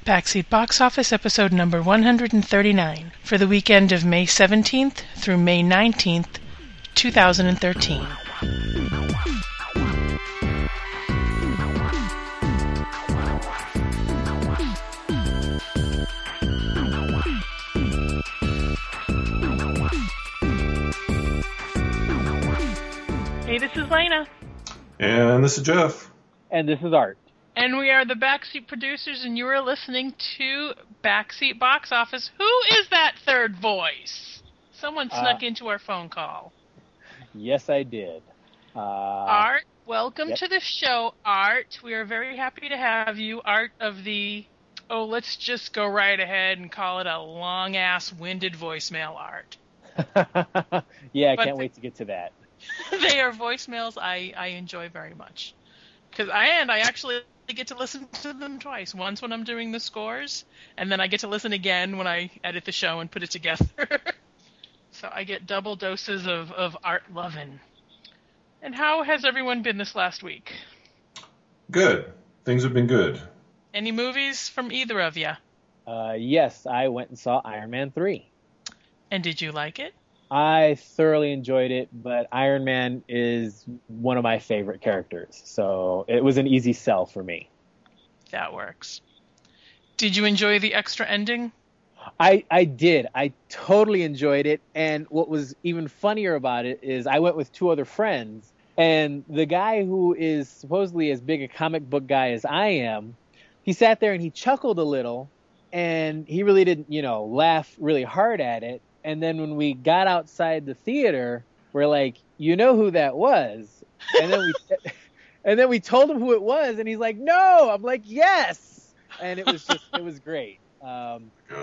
Backseat Box Office episode number 139 for the weekend of May 17th through May 19th, 2013. Hey, this is Lena. And this is Jeff. And this is Art. And we are the Backseat Producers, and you are listening to Backseat Box Office. Who is that third voice? Someone snuck into our phone call. Yes, I did. Art, welcome to the show, Art. We are very happy to have you, Art of the... Oh, let's just go right ahead and call it a long-ass, winded voicemail, Art. Yeah, I can't wait to get to that. They are voicemails I enjoy very much. I actually get to listen to them twice. Once when I'm doing the scores, and then I get to listen again when I edit the show and put it together. So I get double doses of Art lovin'. And how has everyone been this last week? Good. Things have been good. Any movies from either of you? Yes, I went and saw Iron Man 3. And did you like it? I thoroughly enjoyed it, but Iron Man is one of my favorite characters, so it was an easy sell for me. That works. Did you enjoy the extra ending? I did. I totally enjoyed it, and what was even funnier about it is I went with two other friends, and the guy who is supposedly as big a comic book guy as I am, he sat there and he chuckled a little, and he really didn't, laugh really hard at it. And then when we got outside the theater, we're like, you know who that was? And then we told him who it was, and he's like, no. I'm like, yes. And it was great. I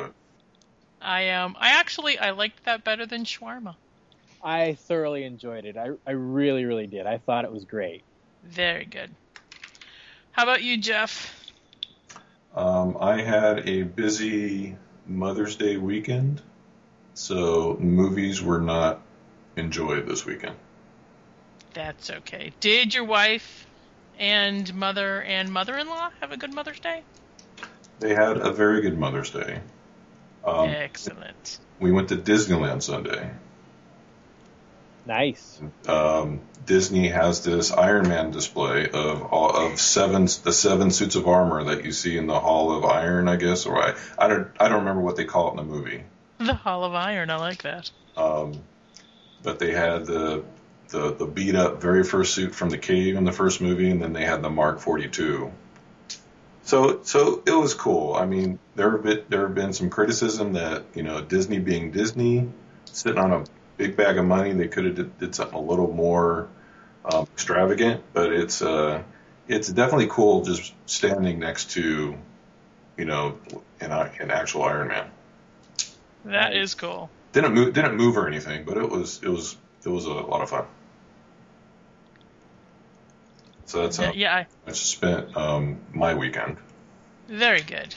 liked that better than shawarma. I thoroughly enjoyed it. I really, really did. I thought it was great. Very good. How about you, Jeff? I had a busy Mother's Day weekend. So movies were not enjoyed this weekend. That's okay. Did your wife and mother-in-law have a good Mother's Day? They had a very good Mother's Day. Excellent. We went to Disneyland Sunday. Nice. Disney has this Iron Man display of the seven suits of armor that you see in the Hall of Iron, I guess, or I don't remember what they call it in the movie. The Hall of Iron, I like that. But they had the beat up very first suit from the cave in the first movie, and then they had the Mark 42. So it was cool. I mean, there have been some criticism that Disney being Disney, sitting on a big bag of money, they could have did something a little more extravagant. But it's definitely cool just standing next to an actual Iron Man. That is cool. Didn't move or anything, but it was a lot of fun. So that's how I spent my weekend. Very good.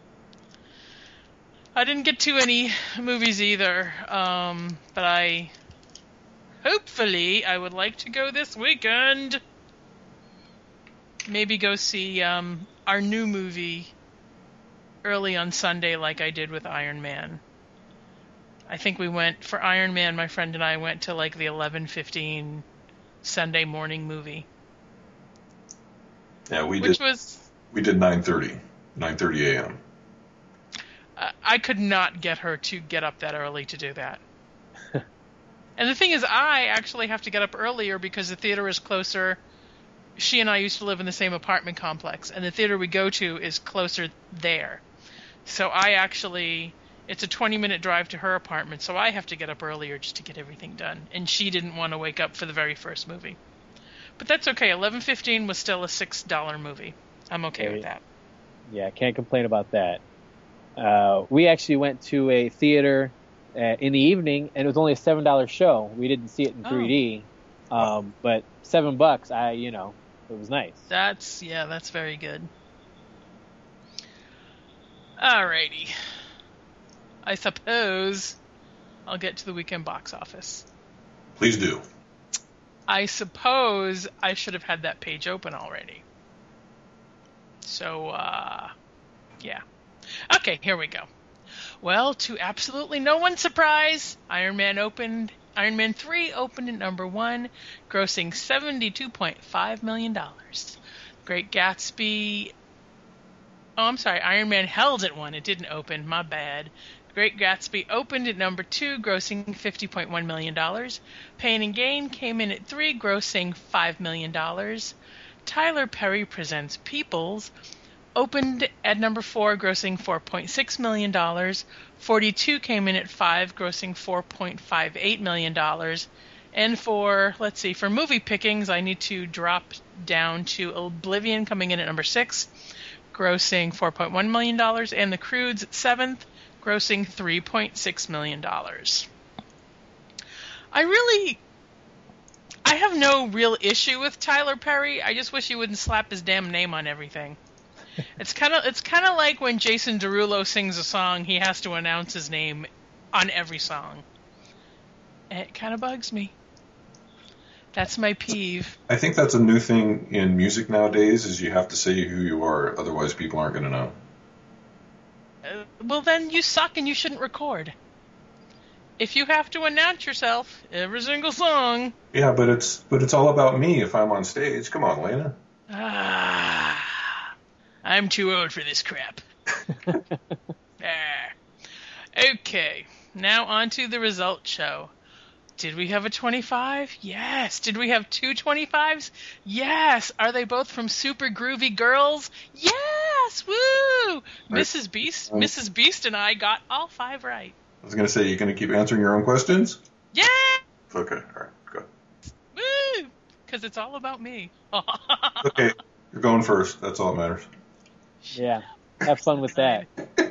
I didn't get to any movies either, but hopefully I would like to go this weekend. Maybe go see our new movie early on Sunday like I did with Iron Man. I think we went for Iron Man, my friend and I went to like the 11:15 Sunday morning movie. Yeah, we did 9:30 a.m. I could not get her to get up that early to do that. And the thing is, I actually have to get up earlier because the theater is closer. She and I used to live in the same apartment complex, and the theater we go to is closer there. So it's a 20-minute drive to her apartment, so I have to get up earlier just to get everything done. And she didn't want to wake up for the very first movie. But that's okay. 11:15 was still a $6 movie. I'm okay with that. Yeah, can't complain about that. We actually went to a theater in the evening, and it was only a $7 show. We didn't see it in 3D, but $7, it was nice. That's very good. Alrighty. I suppose I'll get to the weekend box office. Please do. I suppose I should have had that page open already. So, yeah. Okay, here we go. Well, to absolutely no one's surprise, Iron Man 3 opened at number 1, grossing $72.5 million. Great Gatsby... Oh, I'm sorry, Iron Man held at 1. It didn't open, my bad. Great Gatsby opened at number 2, grossing $50.1 million. Pain and Gain came in at 3, grossing $5 million. Tyler Perry Presents Peoples opened at number 4, grossing $4.6 million. 42 came in at 5, grossing $4.58 million. And for movie pickings, I need to drop down to Oblivion coming in at number 6, grossing $4.1 million. And The Croods at 7th, grossing $3.6 million. I have no real issue with Tyler Perry. I just wish he wouldn't slap his damn name on everything. It's kind of like when Jason Derulo sings a song, he has to announce his name on every song. It kind of bugs me. That's my peeve. I think that's a new thing in music nowadays, is you have to say who you are, otherwise people aren't going to know. Well, then you suck and you shouldn't record. If you have to announce yourself every single song... Yeah, but it's all about me if I'm on stage. Come on, Lena. I'm too old for this crap. Okay, now on to the results show. Did we have a 25? Yes. Did we have 2 25s? Yes. Are they both from Super Groovy Girls? Yes. Woo! Right. Mrs. Beast and I got all 5 right. I was going to say, you're going to keep answering your own questions? Yeah. Okay, all right, go. Woo! Because it's all about me. Okay, you're going first. That's all that matters. Yeah, have fun with that.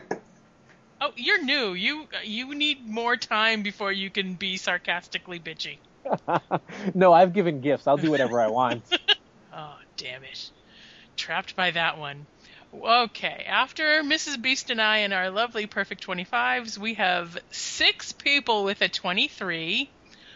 Oh, you're new. You need more time before you can be sarcastically bitchy. No, I've given gifts. I'll do whatever I want. Oh, damn it. Trapped by that one. Okay, after Mrs. Beast and I and our lovely perfect 25s, we have 6 people with a 23.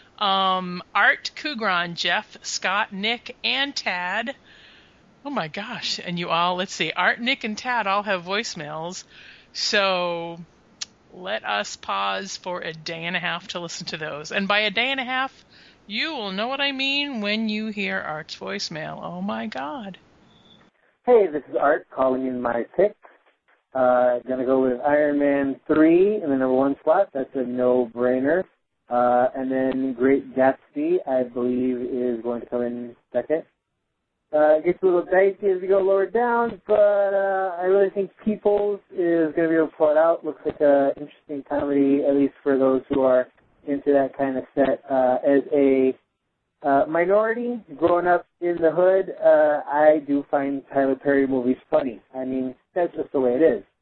Art, Kugran, Jeff, Scott, Nick, and Tad. Oh my gosh. And you all, let's see, Art, Nick, and Tad all have voicemails. So let us pause for a day and a half to listen to those. And by a day and a half, you will know what I mean when you hear Art's voicemail. Oh my God. Hey, this is Art calling in my picks. Gonna go with Iron Man 3 in the number 1 slot. That's a no-brainer. And then Great Gatsby, I believe, is going to come in second. It gets a little dicey as we go lower down, but I really think Peoples is going to be able to pull it out. Looks like an interesting comedy, at least for those who are into that kind of set. As a minority growing up in the hood, I do find Tyler Perry movies funny. I mean, that's just the way it is.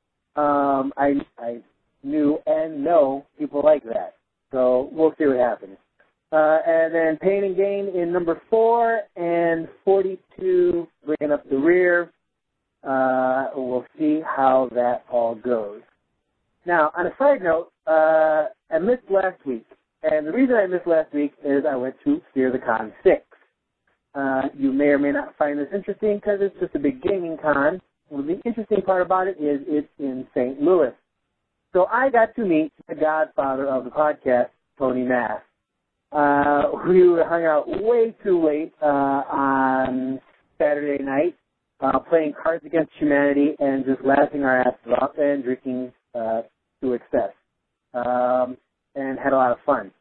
I knew and know people like that. So we'll see what happens. And then Pain and Gain in number 4 and 42 bringing up the rear. We'll see how that all goes. Now, on a side note, I missed last week. And the reason I missed last week is I went to Fear the Con 6. You may or may not find this interesting because it's just a big gaming con. Well, the interesting part about it is it's in St. Louis. So I got to meet the godfather of the podcast, Tony Mass. We hung out way too late on Saturday night, playing Cards Against Humanity and just laughing our asses off and drinking to excess, and had a lot of fun.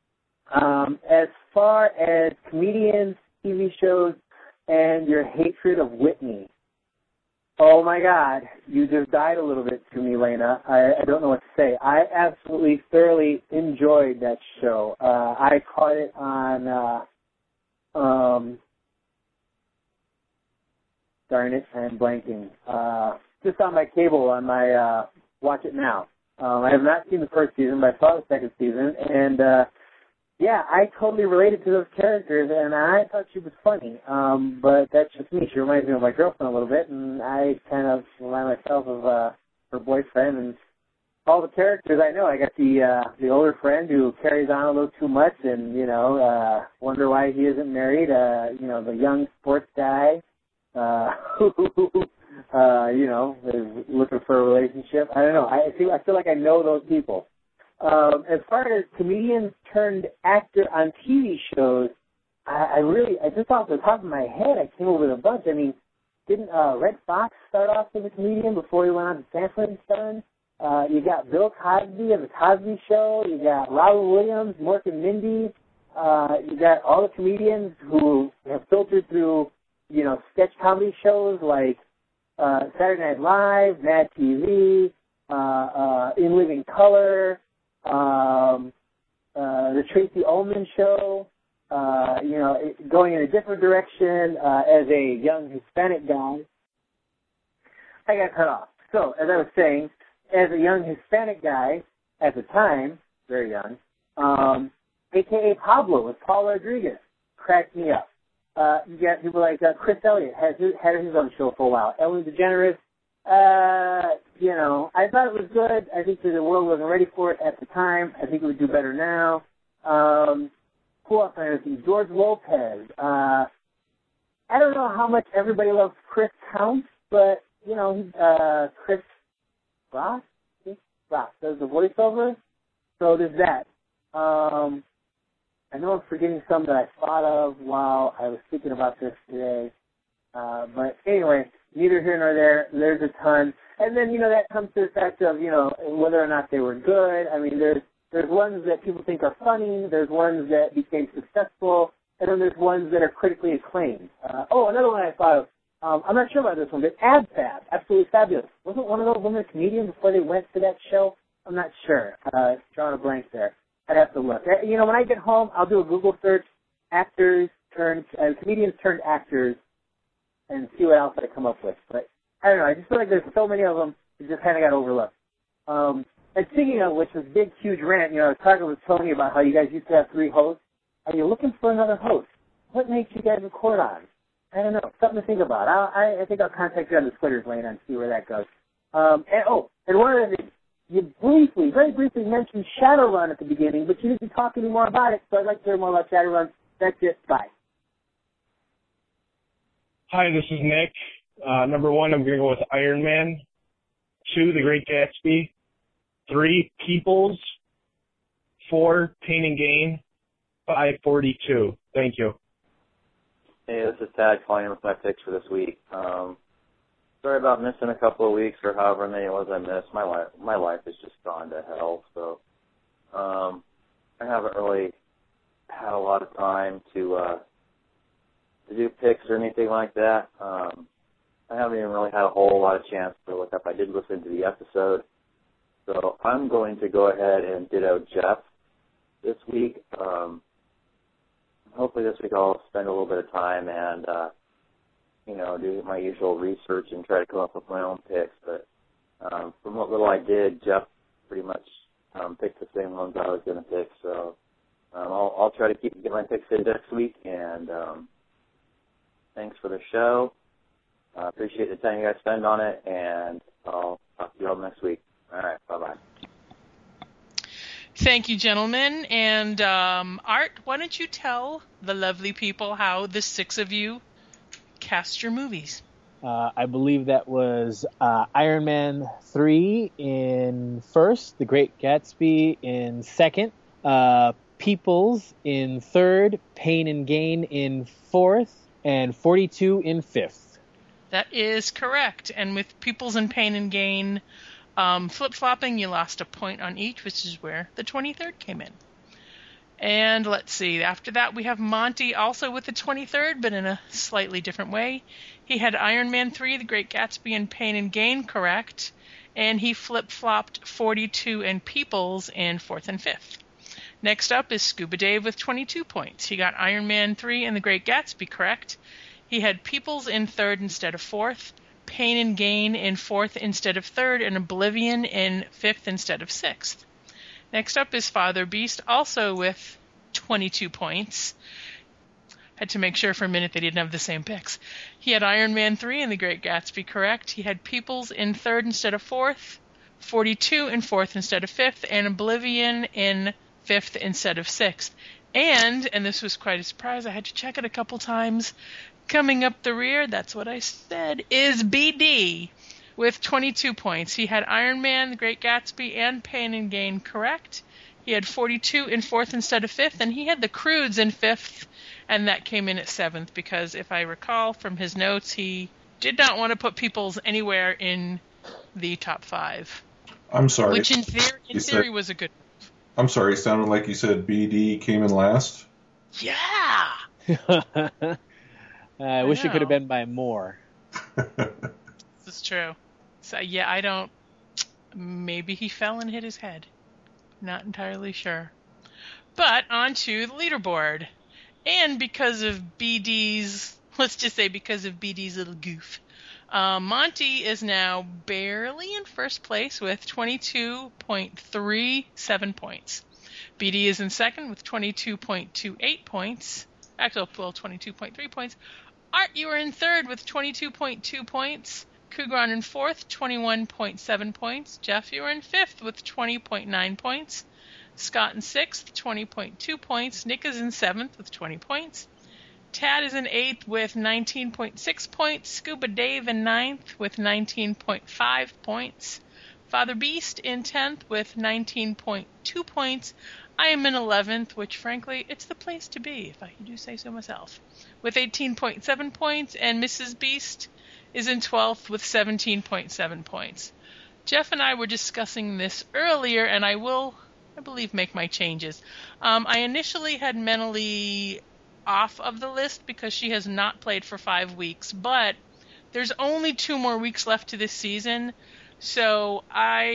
As far as comedians, TV shows, and your hatred of Whitney, oh my God, you just died a little bit to me, Lena. I don't know what to say. I absolutely, thoroughly enjoyed that show. I caught it on, darn it, I'm blanking. Just on my cable, on my Watch It Now. I have not seen the first season, but I saw the second season, and yeah, I totally related to those characters, and I thought she was funny. But that's just me. She reminds me of my girlfriend a little bit, and I kind of remind myself of her boyfriend and all the characters I know. I got the older friend who carries on a little too much, and wonder why he isn't married. The young sports guy who is looking for a relationship. I don't know. I feel like I know those people. As far as comedians turned actor on TV shows, I just off the top of my head, I came up with a bunch. I mean, didn't Red Fox start off as a comedian before he went on to Sanford and Son? You got Bill Cosby of The Cosby Show. You got Robin Williams, Mork and Mindy. You got all the comedians who have filtered through, sketch comedy shows like Saturday Night Live, Mad TV, In Living Color, the Tracy Ullman Show. Going in a different direction as a young Hispanic guy. I got cut off. So, as I was saying, as a young Hispanic guy, at the time, very young, a.k.a. Pablo with Paul Rodriguez, cracked me up. You got people like Chris Elliott, had his own show for a while. Ellen DeGeneres, I thought it was good. I think the world wasn't ready for it at the time. I think it would do better now. Who else I see? George Lopez. I don't know how much everybody loves Chris Counts, but, Chris Rock? Rock does the voiceover. So there's that. I know I'm forgetting some that I thought of while I was thinking about this today. But anyway, neither here nor there. There's a ton. And then, that comes to the fact of, whether or not they were good. I mean, there's ones that people think are funny. There's ones that became successful. And then there's ones that are critically acclaimed. Another one I thought of. I'm not sure about this one, but Ab Fab, Absolutely Fabulous. Wasn't one of those women comedians before they went to that show? I'm not sure. Drawing a blank there. I'd have to look. When I get home, I'll do a Google search, comedians turned actors, and see what else I come up with. But I don't know. I just feel like there's so many of them that just kind of got overlooked. And speaking of which, this big, huge rant, I was talking with Tony about how you guys used to have 3 hosts. Are you looking for another host? What makes you guys record on? I don't know. Something to think about. I think I'll contact you on the Twitters later and see where that goes. And one other thing. You very briefly mentioned Shadowrun at the beginning, but you didn't talk any more about it, so I'd like to hear more about Shadowrun. That's it. Bye. Hi, this is Nick. Number 1, I'm going to go with Iron Man. 2, The Great Gatsby. 3, Peoples. 4, Pain and Gain. 5, 42. Thank you. Hey, this is Tad calling in with my picks for this week. Sorry about missing a couple of weeks or however many it was I missed. My life has just gone to hell, so I haven't really had a lot of time to do picks or anything like that. I haven't even really had a whole lot of chance to look up. I did listen to the episode, so I'm going to go ahead and ditto Jeff this week. Hopefully this week I'll spend a little bit of time and do my usual research and try to come up with my own picks. But from what little I did, Jeff pretty much picked the same ones I was going to pick. So I'll try to get my picks in next week. And thanks for the show. I appreciate the time you guys spend on it, and I'll talk to you all next week. All right, bye-bye. Thank you, gentlemen. And Art, why don't you tell the lovely people how the 6 of you cast your movies? I believe that was Iron Man 3 in first, The Great Gatsby in second, Peoples in third, Pain and Gain in fourth, and 42 in fifth. That is correct. And with Peoples and Pain and Gain flip-flopping, you lost a point on each, which is where the 23rd came in. And let's see, after that we have Monty also with the 23rd, but in a slightly different way. He had Iron Man 3, The Great Gatsby, and Pain and Gain correct, and he flip-flopped 42 and Peoples in 4th and 5th. Next up is Scuba Dave with 22 points. He got Iron Man 3 and The Great Gatsby correct. He had Peoples in 3rd instead of 4th, Pain and Gain in 4th instead of 3rd, and Oblivion in 5th instead of 6th. Next up is Father Beast, also with 22 points. Had to make sure for a minute they didn't have the same picks. He had Iron Man 3 and The Great Gatsby correct. He had Peoples in 3rd instead of 4th, 42 in 4th instead of 5th, and Oblivion in 5th instead of 6th. And this was quite a surprise, I had to check it a couple times, Coming up the rear, that's what I said, is BD with 22 points. He had Iron Man, The Great Gatsby, and Pain and Gain correct. He had 42 in 4th instead of 5th, and he had The Croods in 5th, and that came in at 7th, because if I recall from his notes, he did not want to put Peoples anywhere in the top 5. I'm sorry. Which in theory was a good move. I'm sorry, it sounded like you said BD came in last. Yeah! I wish it could have been by more. This is true. So, yeah, I don't... Maybe he fell and hit his head. Not entirely sure. But on to the leaderboard. And because of BD's... Let's just say because of BD's little goof. Monty is now barely in first place with 22.37 points. BD is in second with 22.28 points. Actually, well, 22.3 points. Art, you are in third with 22.2 points. Kugran in fourth, 21.7 points. Jeff, you are in fifth with 20.9 points. Scott in sixth, 20.2 points. Nick is in seventh with 20 points. Tad is in eighth with 19.6 points. Scuba Dave in ninth with 19.5 points. Father Beast in 10th with 19.2 points. I am in 11th, which frankly, it's the place to be, if I do say so myself, with 18.7 points, and Mrs. Beast is in 12th with 17.7 points. Jeff and I were discussing this earlier, and I will, I believe, make my changes. I initially had Mentally off of the list because she has not played for 5 weeks, but there's only 2 more weeks left to this season, so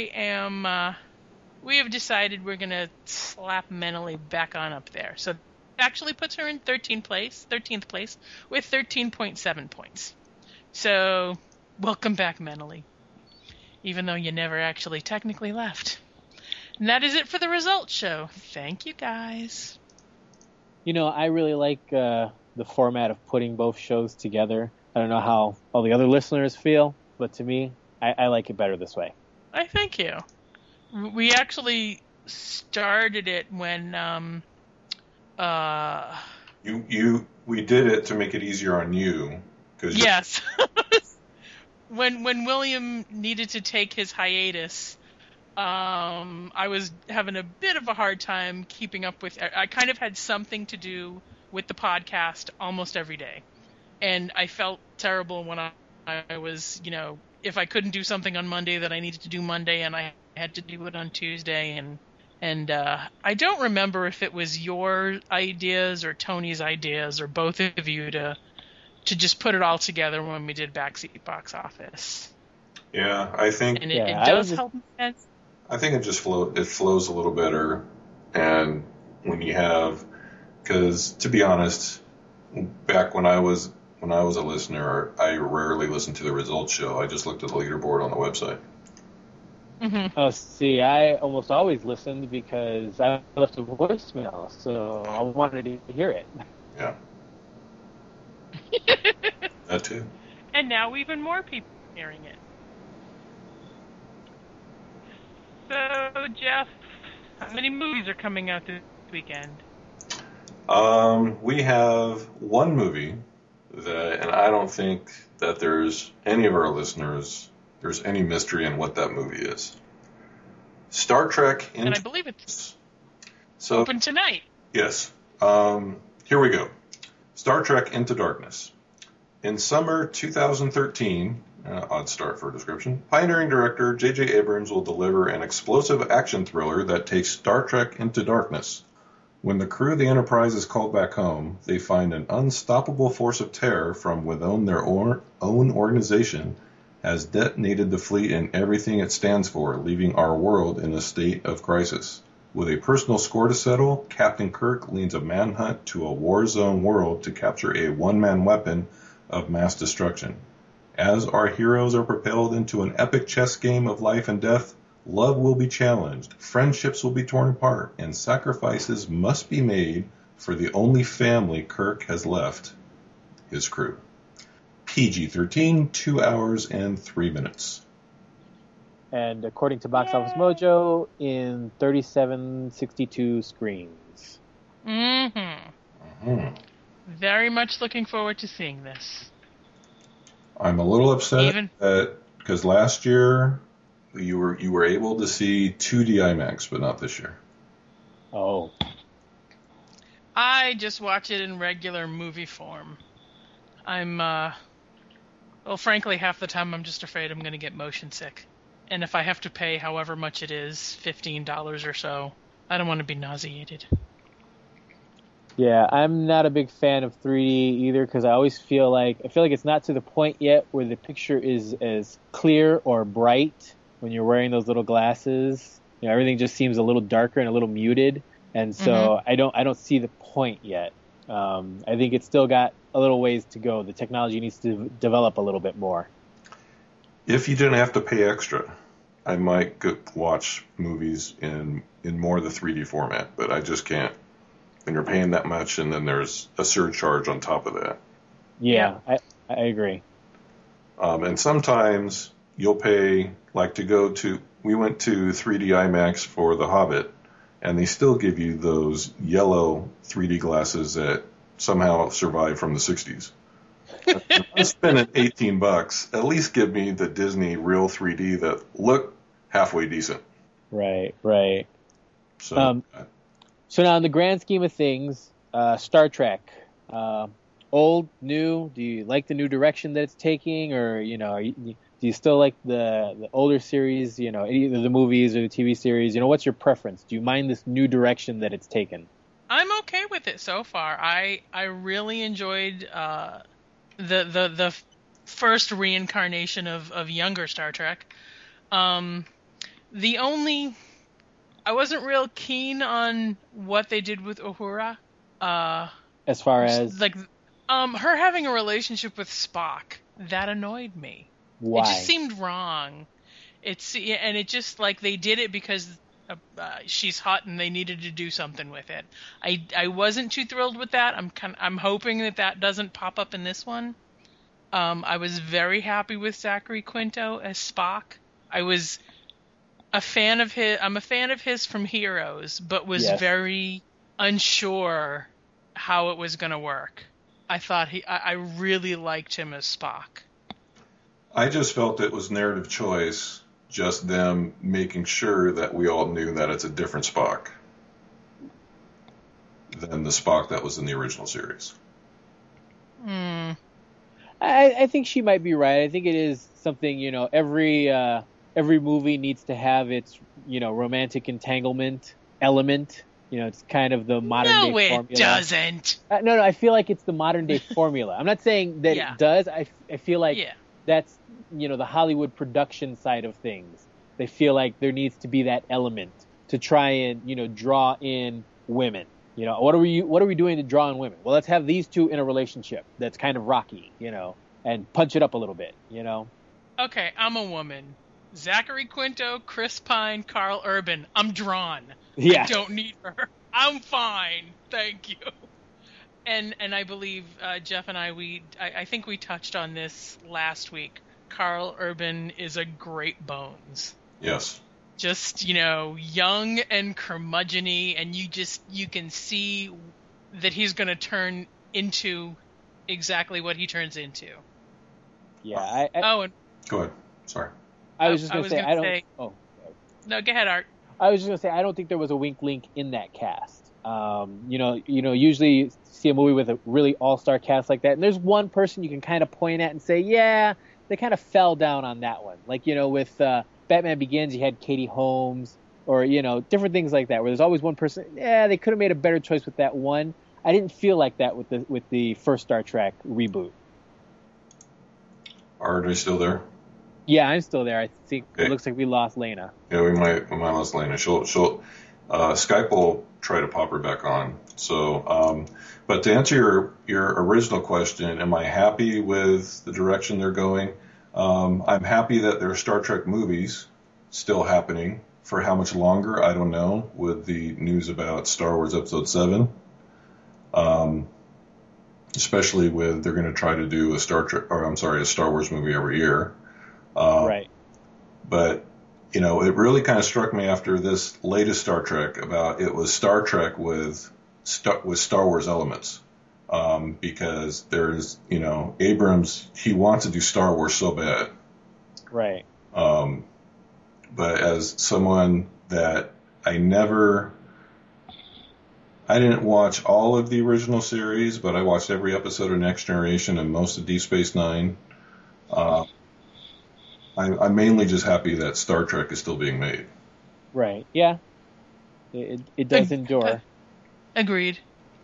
we have decided we're going to slap Mentally back on up there. So actually puts her in 13th place with 13.7 points. So welcome back, Mentally, even though you never actually technically left. And that is it for the results show. Thank you, guys. You know, I really like the format of putting both shows together. I don't know how all the other listeners feel, but to me, I like it better this way. I thank you. We actually started it when we did it to make it easier on you. Yes. when William needed to take his hiatus, I was having a bit of a hard time keeping up with. I kind of had something to do with the podcast almost every day, and I felt terrible when I was, if I couldn't do something on Monday that I needed to do Monday, and I had to do it on Tuesday, and I don't remember if it was your ideas or Tony's ideas or both of you to just put it all together when we did Backseat Box Office. Yeah, I think. And it does help. I think it just flows a little better, and when you have, because to be honest, back when I was a listener, I rarely listened to the results show. I just looked at the leaderboard on the website. Mm-hmm. Oh, see, I almost always listened because I left a voicemail, so I wanted to hear it. Yeah. That too. And now even more people are hearing it. So, Jeff, how many movies are coming out this weekend? We have one movie and I don't think that there's any of our listeners, there's any mystery in what that movie is. Star Trek and I believe it's open tonight. Yes. Here we go. Star Trek Into Darkness. In summer 2013, odd start for a description, pioneering director J.J. Abrams will deliver an explosive action thriller that takes Star Trek into darkness. When the crew of the Enterprise is called back home, they find an unstoppable force of terror from within their own organization has detonated the fleet and everything it stands for, leaving our world in a state of crisis. With a personal score to settle, Captain Kirk leads a manhunt to a war-zone world to capture a one-man weapon of mass destruction. As our heroes are propelled into an epic chess game of life and death, love will be challenged, friendships will be torn apart, and sacrifices must be made for the only family Kirk has left, his crew. PG-13, 2 hours and 3 minutes. And according to Box Office Mojo, in 3762 screens. Mm-hmm. Very much looking forward to seeing this. I'm a little upset because last year you were able to see 2D IMAX, but not this year. Oh. I just watch it in regular movie form. Well, frankly, half the time I'm just afraid I'm going to get motion sick. And if I have to pay however much it is, $15 or so, I don't want to be nauseated. Yeah, I'm not a big fan of 3D either because I always feel like it's not to the point yet where the picture is as clear or bright when you're wearing those little glasses. You know, everything just seems a little darker and a little muted, and so I don't see the point yet. I think it's still got a little ways to go. The technology needs to develop a little bit more. If you didn't have to pay extra, I might go watch movies in more of the 3D format, but I just can't. And you're paying that much, and then there's a surcharge on top of that. Yeah. I agree. And sometimes you'll pay, like we went to 3D IMAX for The Hobbit, and they still give you those yellow 3D glasses that somehow survived from the 60s. I'm spending $18. At least give me the Disney real 3D that look halfway decent. Right. So now in the grand scheme of things, Star Trek, old, new, do you like the new direction that it's taking, or do you still like the older series, either the movies or the TV series? What's your preference? Do you mind this new direction that it's taken? I'm okay with it so far. I really enjoyed the first reincarnation of younger Star Trek. I wasn't real keen on what they did with Uhura. As far as her having a relationship with Spock, that annoyed me. Why? It just seemed wrong. It just like they did it because she's hot and they needed to do something with it. I wasn't too thrilled with that. I'm hoping that doesn't pop up in this one. I was very happy with Zachary Quinto as Spock. I was a fan of his. I'm a fan of his from Heroes, but was very unsure how it was going to work. I thought I really liked him as Spock. I just felt it was narrative choice, just them making sure that we all knew that it's a different Spock than the Spock that was in the original series. I think she might be right. I think it is something, every movie needs to have its, romantic entanglement element. It's kind of the modern day formula. No, it doesn't. No, I feel like it's the modern day formula. I'm not saying that it does. I feel like that's, the Hollywood production side of things. They feel like there needs to be that element to try and, draw in women. What are we doing to draw in women? Well, let's have these two in a relationship that's kind of rocky, and punch it up a little bit, Okay, I'm a woman. Zachary Quinto, Chris Pine, Carl Urban. I'm drawn. Yeah. I don't need her. I'm fine. Thank you. And I believe Jeff and I think we touched on this last week. Carl Urban is a great bones. Yes. Just, young and curmudgeon-y, and you can see that he's going to turn into exactly what he turns into. Yeah. Go ahead. Sorry. I was just going to say, I don't... say, oh. No, go ahead, Art. I was just going to say, I don't think there was a wink link in that cast. Usually you see a movie with a really all-star cast like that, and there's one person you can kind of point at and say, yeah, they kind of fell down on that one. Like, with Batman Begins, you had Katie Holmes, or, different things like that, where there's always one person, they could have made a better choice with that one. I didn't feel like that with the first Star Trek reboot. Are you still there? Yeah, I'm still there. I think It looks like we lost Lena. Yeah, we might lost Lena. She'll Skype will try to pop her back on. So, but to answer your original question, am I happy with the direction they're going? I'm happy that there are Star Trek movies still happening. For how much longer, I don't know, with the news about Star Wars Episode 7. Especially with they're going to try to do a Star Wars movie every year. Right. But, it really kind of struck me after this latest Star Trek about it was Star Trek with Star Wars elements. because there's, Abrams, he wants to do Star Wars so bad. Right. But as someone that I didn't watch all of the original series, but I watched every episode of Next Generation and most of Deep Space Nine. I'm mainly just happy that Star Trek is still being made. Right. Yeah. It does endure. Agreed.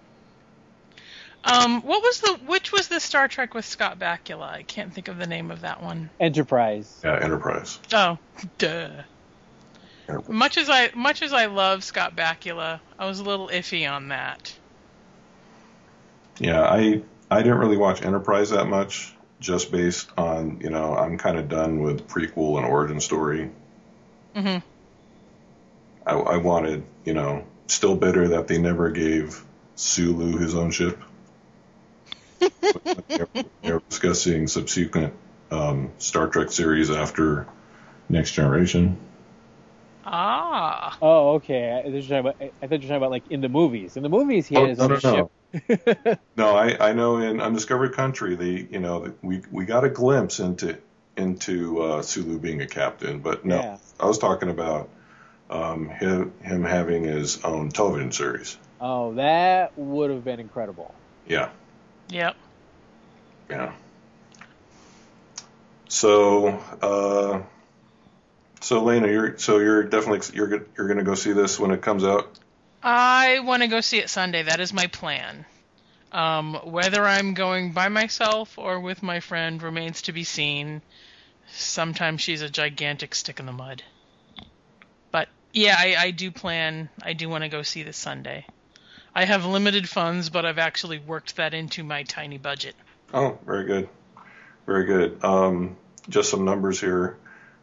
Which was the Star Trek with Scott Bakula? I can't think of the name of that one. Enterprise. Yeah, Enterprise. Oh, duh. Enterprise. Much as I love Scott Bakula, I was a little iffy on that. Yeah, I didn't really watch Enterprise that much, just based on, I'm kind of done with prequel and origin story. Mm-hmm. I wanted, still bitter that they never gave Sulu his own ship. They were discussing subsequent Star Trek series after Next Generation. Ah. Oh, okay. I thought you were talking about like in the movies. In the movies, he had his own ship. No, I know in Undiscovered Country, we got a glimpse into Sulu being a captain, but no, yeah. I was talking about him having his own television series. Oh, that would have been incredible. Yeah. Yep. Yeah. So Lena, you're definitely you're going to go see this when it comes out? I want to go see it Sunday. That is my plan. Whether I'm going by myself or with my friend remains to be seen. Sometimes she's a gigantic stick in the mud. But yeah, I do want to go see this Sunday. I have limited funds, but I've actually worked that into my tiny budget. Oh, very good. Very good. Just some numbers here.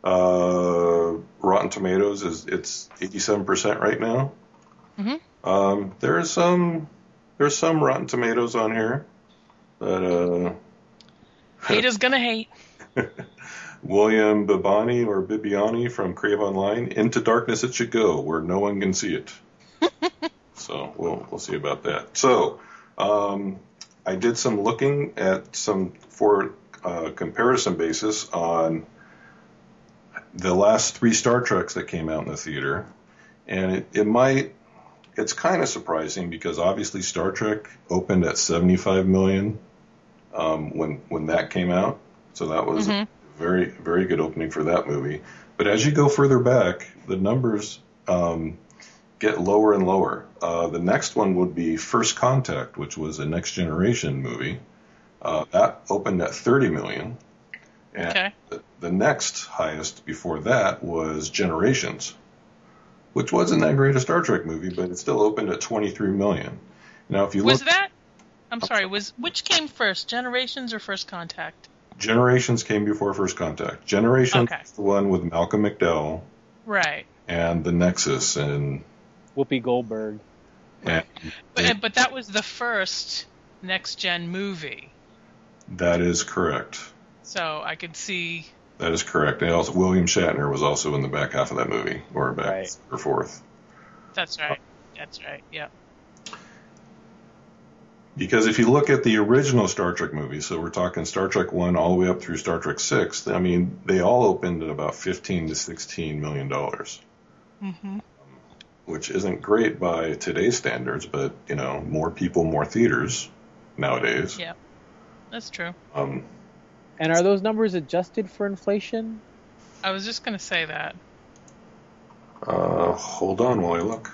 Rotten Tomatoes it's 87% right now. Mm-hmm. There's some Rotten Tomatoes on here that haters gonna hate. William Bibiani from Crave Online. Into darkness it should go, where no one can see it. So we'll see about that. So I did some looking at for comparison basis on the last 3 Star Treks that came out in the theater, and it's kind of surprising because obviously Star Trek opened at 75 million when that came out, so that was a very, very good opening for that movie. But as you go further back, the numbers get lower and lower. The next one would be First Contact, which was a Next Generation movie. That opened at 30 million. And the next highest before that was Generations, which wasn't that great a Star Trek movie, but it still opened at 23 million. Now, if you look... which came first, Generations or First Contact? Generations came before First Contact. Generations was the one with Malcolm McDowell. Right. And the Nexus and... Whoopi Goldberg. Right. But that was the first next-gen movie. That is correct. So I could see... That is correct. And also, William Shatner was also in the back half of that movie, or back or fourth. That's right. Yeah. Because if you look at the original Star Trek movies, so we're talking Star Trek 1 all the way up through Star Trek 6, I mean, they all opened at about $15 to $16 million. Mm-hmm. Which isn't great by today's standards, but, more people, more theaters nowadays. Yeah, that's true. And are those numbers adjusted for inflation? I was just going to say that. Hold on while I look.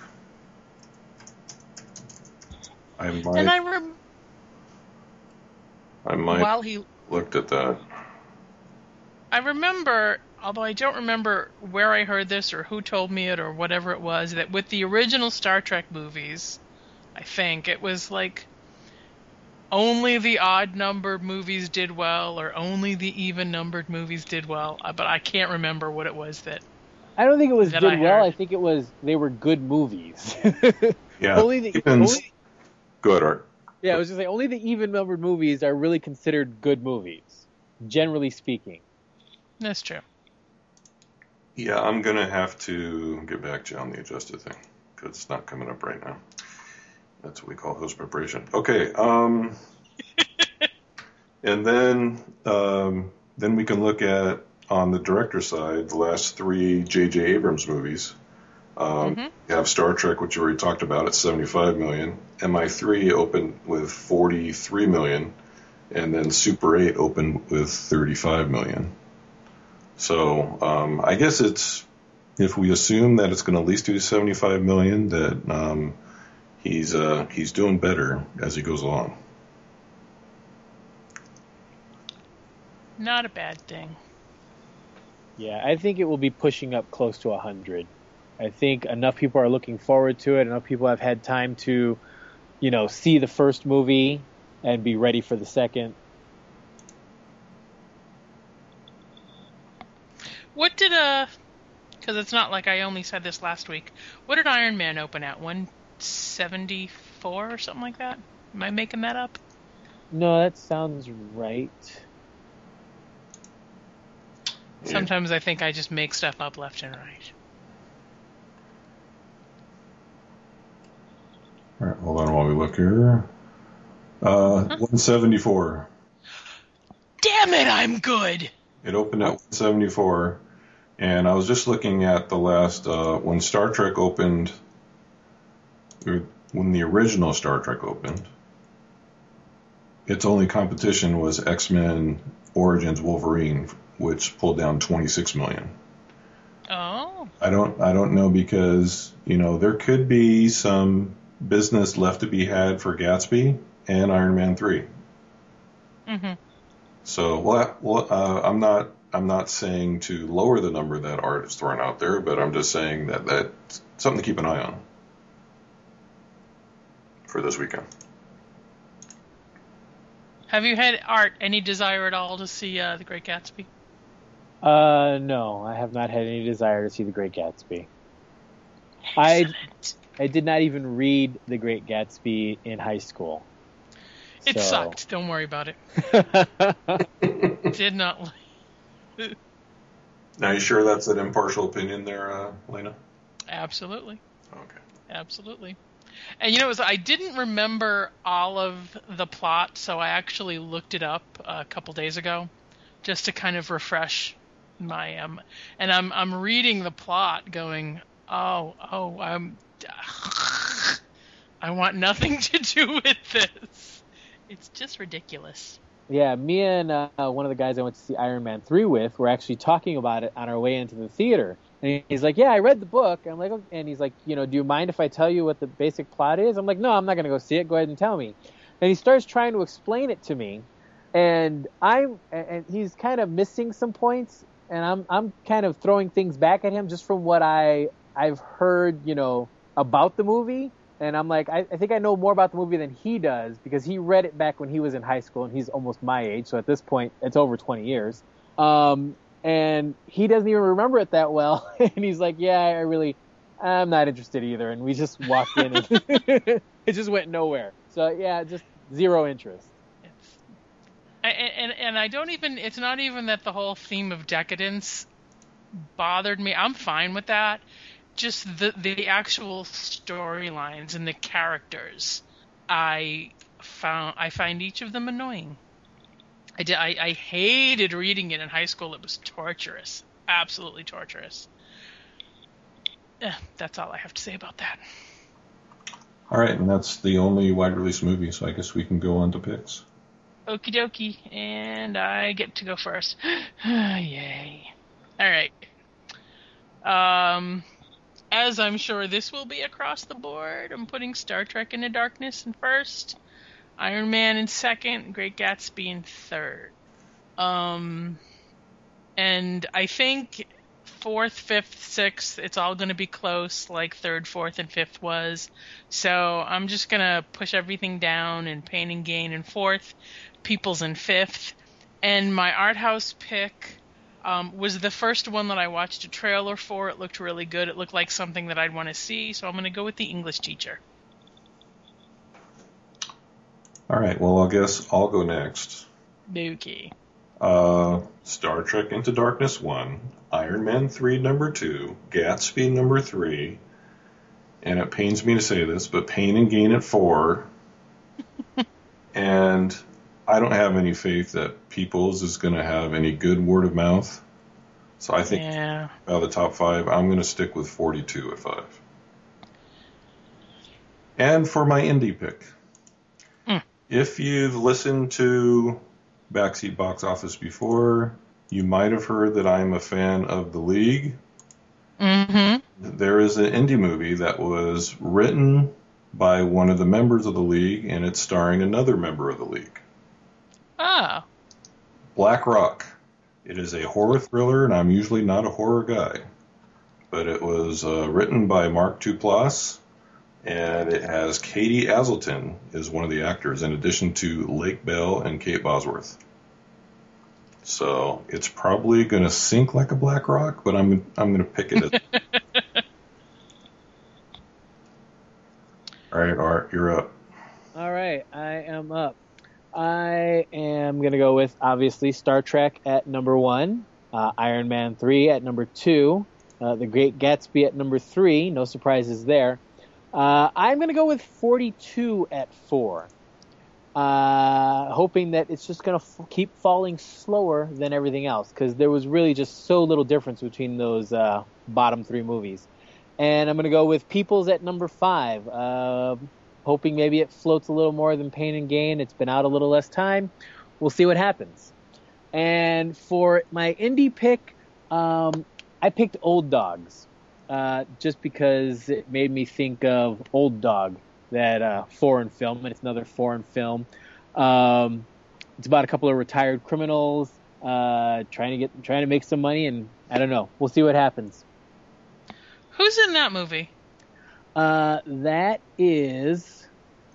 I might looked at that. I remember, although I don't remember where I heard this or who told me it or whatever it was, that with the original Star Trek movies, I think, it was like only the odd-numbered movies did well or only the even-numbered movies did well, but I can't remember what it was that I don't think it was did well. I think it was they were good movies. Yeah. Go ahead, Art. Yeah, I was just saying, only the even-numbered movies are really considered good movies, generally speaking. That's true. Yeah, I'm going to have to get back to you on the adjusted thing, because it's not coming up right now. That's what we call host preparation. Okay. And then we can look at, on the director side, the last 3 J.J. Abrams movies. You have Star Trek, which you already talked about, at $75 million. MI3 opened with $43 million. And then Super 8 opened with $35 million. So I guess it's, if we assume that it's going to at least do $75 million, that he's doing better as he goes along. Not a bad thing. Yeah, I think it will be pushing up close to 100. I think enough people are looking forward to it. Enough people have had time to, see the first movie and be ready for the second. What did because it's not like I only said this last week. What did Iron Man open at? 174 or something like that? Am I making that up? No, that sounds right. Sometimes I think I just make stuff up left and right. All right, hold on while we look here. 174. Damn it, I'm good! It opened at 174, and I was just looking at the last, when Star Trek opened, when the original Star Trek opened, its only competition was X-Men Origins Wolverine, which pulled down $26 million. Oh. I don't know, because, there could be some business left to be had for Gatsby and Iron Man 3. Mm-hmm. So, I'm not saying to lower the number that Art is throwing out there, but I'm just saying that that's something to keep an eye on for this weekend. Have you had, Art, any desire at all to see The Great Gatsby? No, I have not had any desire to see The Great Gatsby. Excellent. I did not even read The Great Gatsby in high school. It sucked. Don't worry about it. Did not like. Now, you sure that's an impartial opinion there, Lena? Absolutely. Okay. Absolutely. And I didn't remember all of the plot, so I actually looked it up a couple days ago, just to kind of refresh my and I'm reading the plot, going, I want nothing to do with this. It's just ridiculous. Yeah, me and one of the guys I went to see Iron Man 3 with were actually talking about it on our way into the theater. And he's like, yeah, I read the book. I'm like, okay. And he's like, do you mind if I tell you what the basic plot is? I'm like, no, I'm not going to go see it. Go ahead and tell me. And he starts trying to explain it to me. And he's kind of missing some points. And I'm kind of throwing things back at him just from what I've heard, about the movie. And I'm like, I think I know more about the movie than he does, because he read it back when he was in high school, and he's almost my age. So at this point, it's over 20 years. And he doesn't even remember it that well. And he's like, yeah, I'm not interested either. And we just walked in and it just went nowhere. So yeah, just zero interest. And I don't even, it's not even that the whole theme of decadence bothered me. I'm fine with that. Just the actual storylines and the characters, I find each of them annoying. I hated reading it in high school. It was torturous, absolutely torturous. That's all I have to say about that. All right, and that's the only wide release movie, so I guess we can go on to picks. Okie dokie, and I get to go first. Yay! All right. As I'm sure this will be across the board, I'm putting Star Trek Into Darkness in first, Iron Man in second, Great Gatsby in third. And I think fourth, fifth, sixth, it's all going to be close, like third, fourth, and fifth was. So I'm just going to push everything down, and Pain and Gain in fourth, Peoples in fifth. And my art house pick was the first one that I watched a trailer for. It looked really good. It looked like something that I'd want to see, so I'm going to go with The English Teacher. All right, well, I guess I'll go next. Okay. Star Trek Into Darkness 1, Iron Man 3 number 2, Gatsby number 3, and it pains me to say this, but Pain and Gain at 4. And I don't have any faith that Peoples is going to have any good word of mouth. So I think out of the top 5, I'm going to stick with 42 at 5. And for my indie pick, if you've listened to Backseat Box Office before, you might have heard that I'm a fan of The League. Mm-hmm. There is an indie movie that was written by one of the members of The League, and it's starring another member of The League. Oh. Black Rock. It is a horror thriller, and I'm usually not a horror guy. But it was written by Mark Duplass, and it has Katie Aselton as one of the actors, in addition to Lake Bell and Kate Bosworth. So it's probably going to sink like a Black Rock, but I'm going to pick it as... All right, Art, you're up. All right, I am up. I am going to go with, obviously, Star Trek at number 1, Iron Man 3 at number 2, The Great Gatsby at number 3, no surprises there. I'm going to go with 42 at 4, hoping that it's just going to keep falling slower than everything else, because there was really just so little difference between those bottom 3 movies. And I'm going to go with Peoples at number 5, hoping maybe it floats a little more than Pain and Gain. It's been out a little less time. We'll see what happens. And for my indie pick, I picked Old Dogs, just because it made me think of Old Dog, that foreign film, and it's another foreign film. It's about a couple of retired criminals trying to make some money, and I don't know. We'll see what happens. Who's in that movie? That is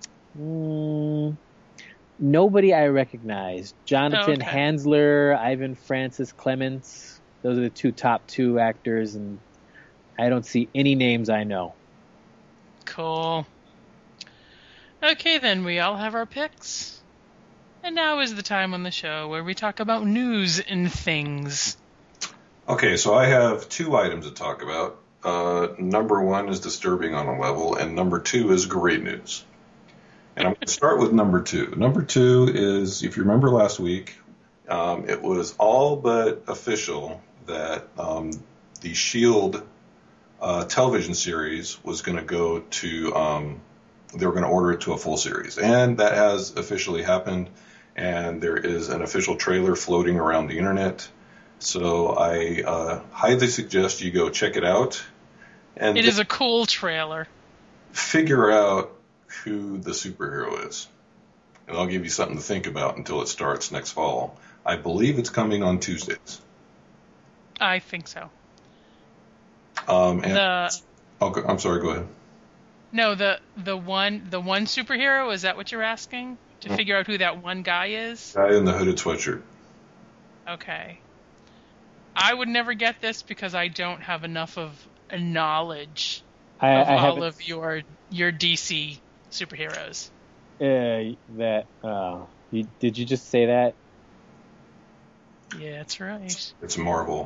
nobody I recognize. Jonathan Hansler, Ivan Francis Clements. Those are the top two actors, and I don't see any names I know. Cool. Okay, then, we all have our picks. And now is the time on the show where we talk about news and things. Okay, so I have 2 items to talk about. Number 1 is disturbing on a level, and number 2 is great news. And I'm going to start with number 2. Number 2 is, if you remember last week, it was all but official that the S.H.I.E.L.D. Television series was going to go to, they were going to order it to a full series. And that has officially happened, and there is an official trailer floating around the internet. So I highly suggest you go check it out. And it is a cool trailer. Figure out who the superhero is. And I'll give you something to think about until it starts next fall. I believe it's coming on Tuesdays. I think so. I'm sorry, go ahead. No, the one superhero, is that what you're asking? To figure out who that one guy is? Guy in the hooded sweatshirt. Okay. I would never get this because I don't have enough of a knowledge of all of your DC superheroes. Did you just say that? Yeah, that's right. It's Marvel.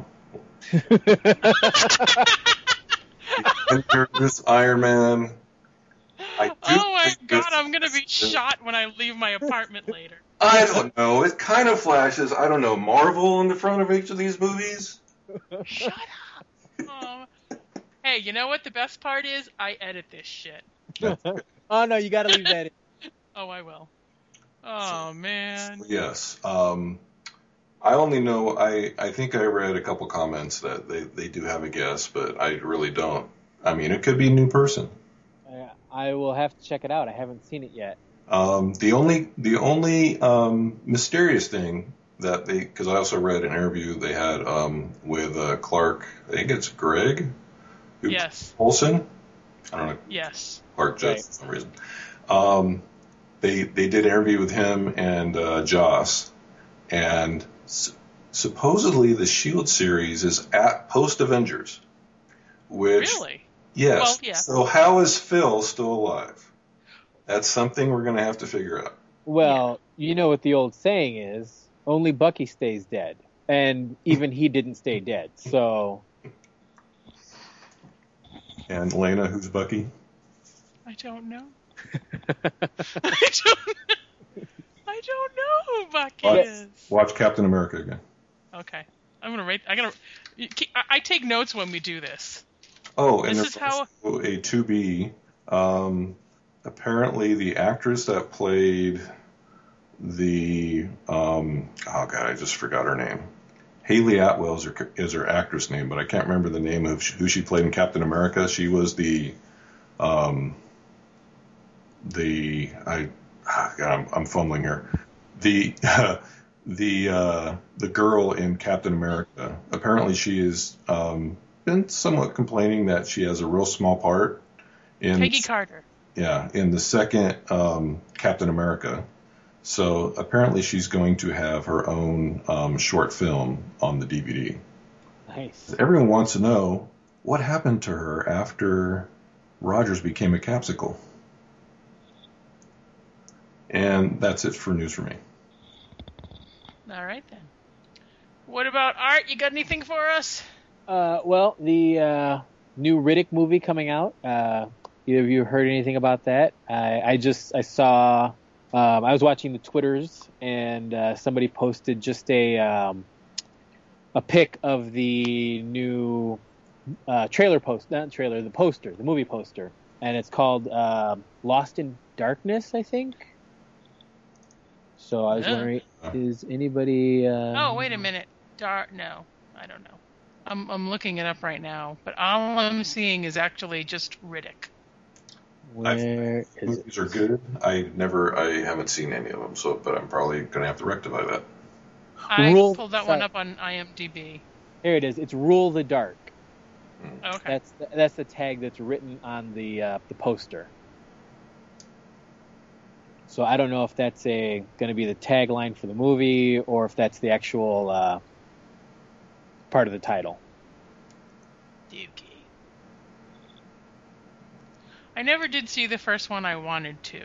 Avengers, Iron Man. Oh my god, I'm going to be shot when I leave my apartment later. I don't know. It kind of flashes, I don't know, Marvel on the front of each of these movies. Shut up. Hey, you know what the best part is? I edit this shit. Oh, no, you got to leave that in. Oh, I will. Oh, man. Yes. I only know, I think I read a couple comments that they do have a guess, but I really don't. I mean, it could be a new person. I will have to check it out. I haven't seen it yet. The only mysterious thing that because I also read an interview they had with Clark, I think it's Greg? Yes. Olson? I don't know. Yes. Clark Judge for some reason. They did an interview with him and Joss, and supposedly the S.H.I.E.L.D. series is at post-Avengers. Really? Yes. Well, yeah. So how is Phil still alive? That's something we're going to have to figure out. Well, you know what the old saying is, only Bucky stays dead. And even he didn't stay dead, so... And Lena, who's Bucky? don't know. I don't know who Bucky is. Watch Captain America again. Okay. I'm gonna rate. I take notes when we do this. Oh, and This there's is how- also a 2B. Apparently, the actress that played the oh god, I just forgot her name. Haley Atwell is her actress name, but I can't remember the name of who she played in Captain America. She was I'm fumbling here. The girl in Captain America. Apparently, she has been somewhat complaining that she has a real small part in Peggy Carter. Yeah, in the second Captain America. So apparently she's going to have her own short film on the DVD. Nice. Everyone wants to know what happened to her after Rogers became a Capsicle. And that's it for news for me. All right then. What about Art? You got anything for us? Well, the new Riddick movie coming out. Either of you heard anything about that? I saw. I was watching the Twitters, and somebody posted just a pic of the new trailer post, not trailer, the poster, the movie poster, and it's called Lost in Darkness, I think. So I was wondering, is anybody? Oh, wait a minute. No, I don't know. I'm looking it up right now, but all I'm seeing is actually just Riddick. Where is Movies it? are good. I haven't seen any of them, but I'm probably going to have to rectify that. I Rule- pulled that one up on IMDb. Here it is. It's Rule the Dark. Okay. That's the tag that's written on the poster. So I don't know if that's going to be the tagline for the movie or if that's the actual part of the title. Dookie. I never did see the first one. I wanted to.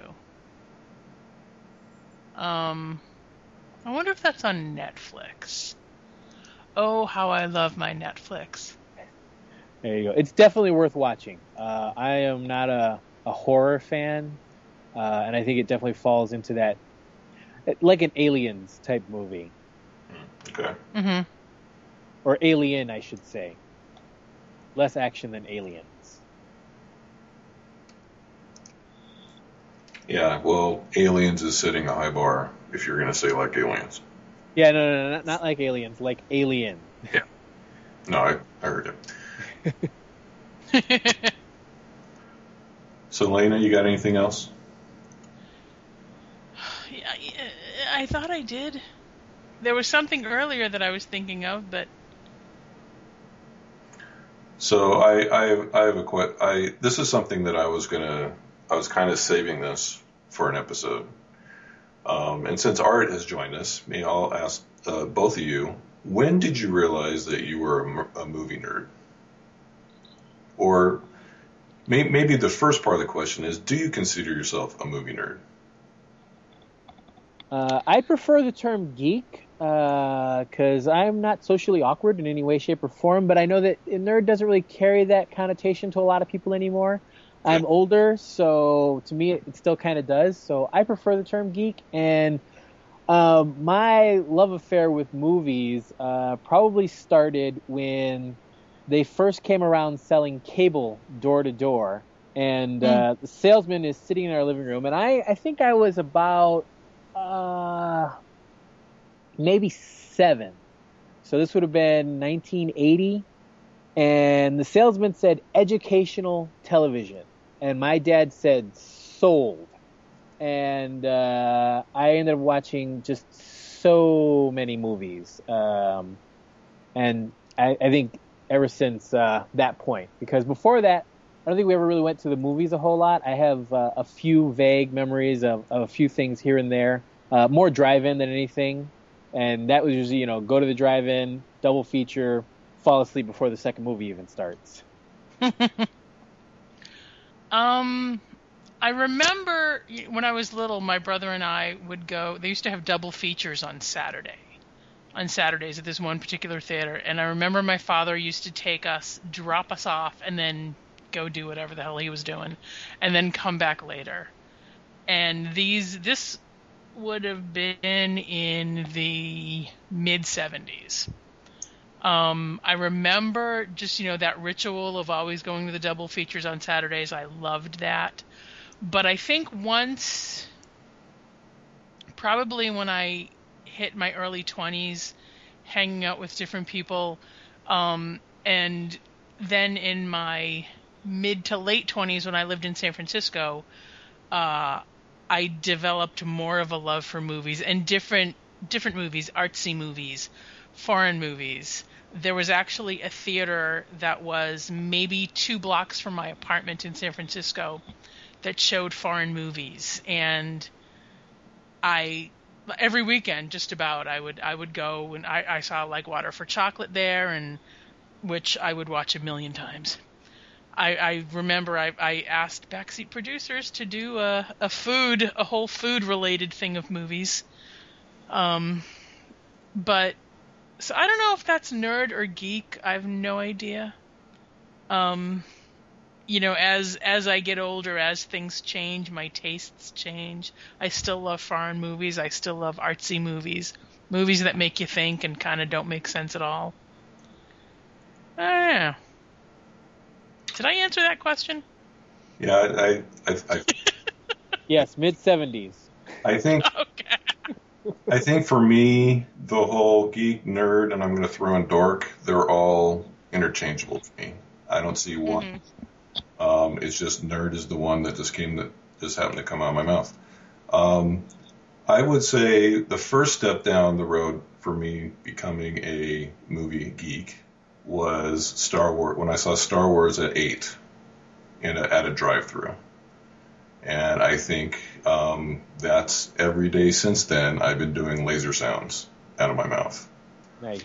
I wonder if that's on Netflix. Oh, how I love my Netflix. There you go. It's definitely worth watching. I am not a horror fan, and I think it definitely falls into that, like an Aliens type movie. Okay. Mm-hmm. Or Alien, I should say. Less action than Aliens. Yeah, well, Aliens is setting a high bar if you're going to say like Aliens. Yeah, no, not like Aliens, like Alien. Yeah. No, I heard it. So, Lena, you got anything else? Yeah, I thought I did. There was something earlier that I was thinking of, but So I have a this is something that I was kind of saving this for an episode. And since Art has joined us, I'll ask both of you, when did you realize that you were a movie nerd? Or maybe the first part of the question is, do you consider yourself a movie nerd? I prefer the term geek because I'm not socially awkward in any way, shape, or form, but I know that nerd doesn't really carry that connotation to a lot of people anymore. I'm older, so to me it still kind of does. So I prefer the term geek, and my love affair with movies probably started when they first came around selling cable door to door, and the salesman is sitting in our living room, and I think I was about maybe 7. So this would have been 1980, and the salesman said educational television. And my dad said sold. And I ended up watching just so many movies. And I think ever since that point, because before that, I don't think we ever really went to the movies a whole lot. I have a few vague memories of a few things here and there, more drive-in than anything. And that was usually, go to the drive-in, double feature, fall asleep before the second movie even starts. I remember when I was little, my brother and I would go. They used to have double features on Saturdays at this one particular theater, and I remember my father used to take us, drop us off, and then go do whatever the hell he was doing, and then come back later. And this would have been in the mid-'70s. I remember just, that ritual of always going to the double features on Saturdays. I loved that. But I think once, probably when I hit my early 20s, hanging out with different people, and then in my mid to late 20s when I lived in San Francisco, I developed more of a love for movies and different movies, artsy movies, foreign movies. There was actually a theater that was maybe 2 blocks from my apartment in San Francisco that showed foreign movies, and every weekend just about I would go, and I saw like Water for Chocolate there, and which I would watch 1,000,000 times. I remember I asked backseat producers to do a whole food related thing of movies. But so I don't know if that's nerd or geek. I have no idea. As I get older, as things change, my tastes change. I still love foreign movies. I still love artsy movies. Movies that make you think and kind of don't make sense at all. I don't know. Did I answer that question? Yeah, I Yes, mid-'70s. I think Okay. I think for me, the whole geek, nerd, and I'm going to throw in dork, they're all interchangeable to me. I don't see one. Mm-hmm. It's just nerd is the one that just happened to come out of my mouth. I would say the first step down the road for me becoming a movie geek was Star Wars, when I saw Star Wars at 8 at a drive-thru. And I think that's every day since then I've been doing laser sounds out of my mouth. Nice.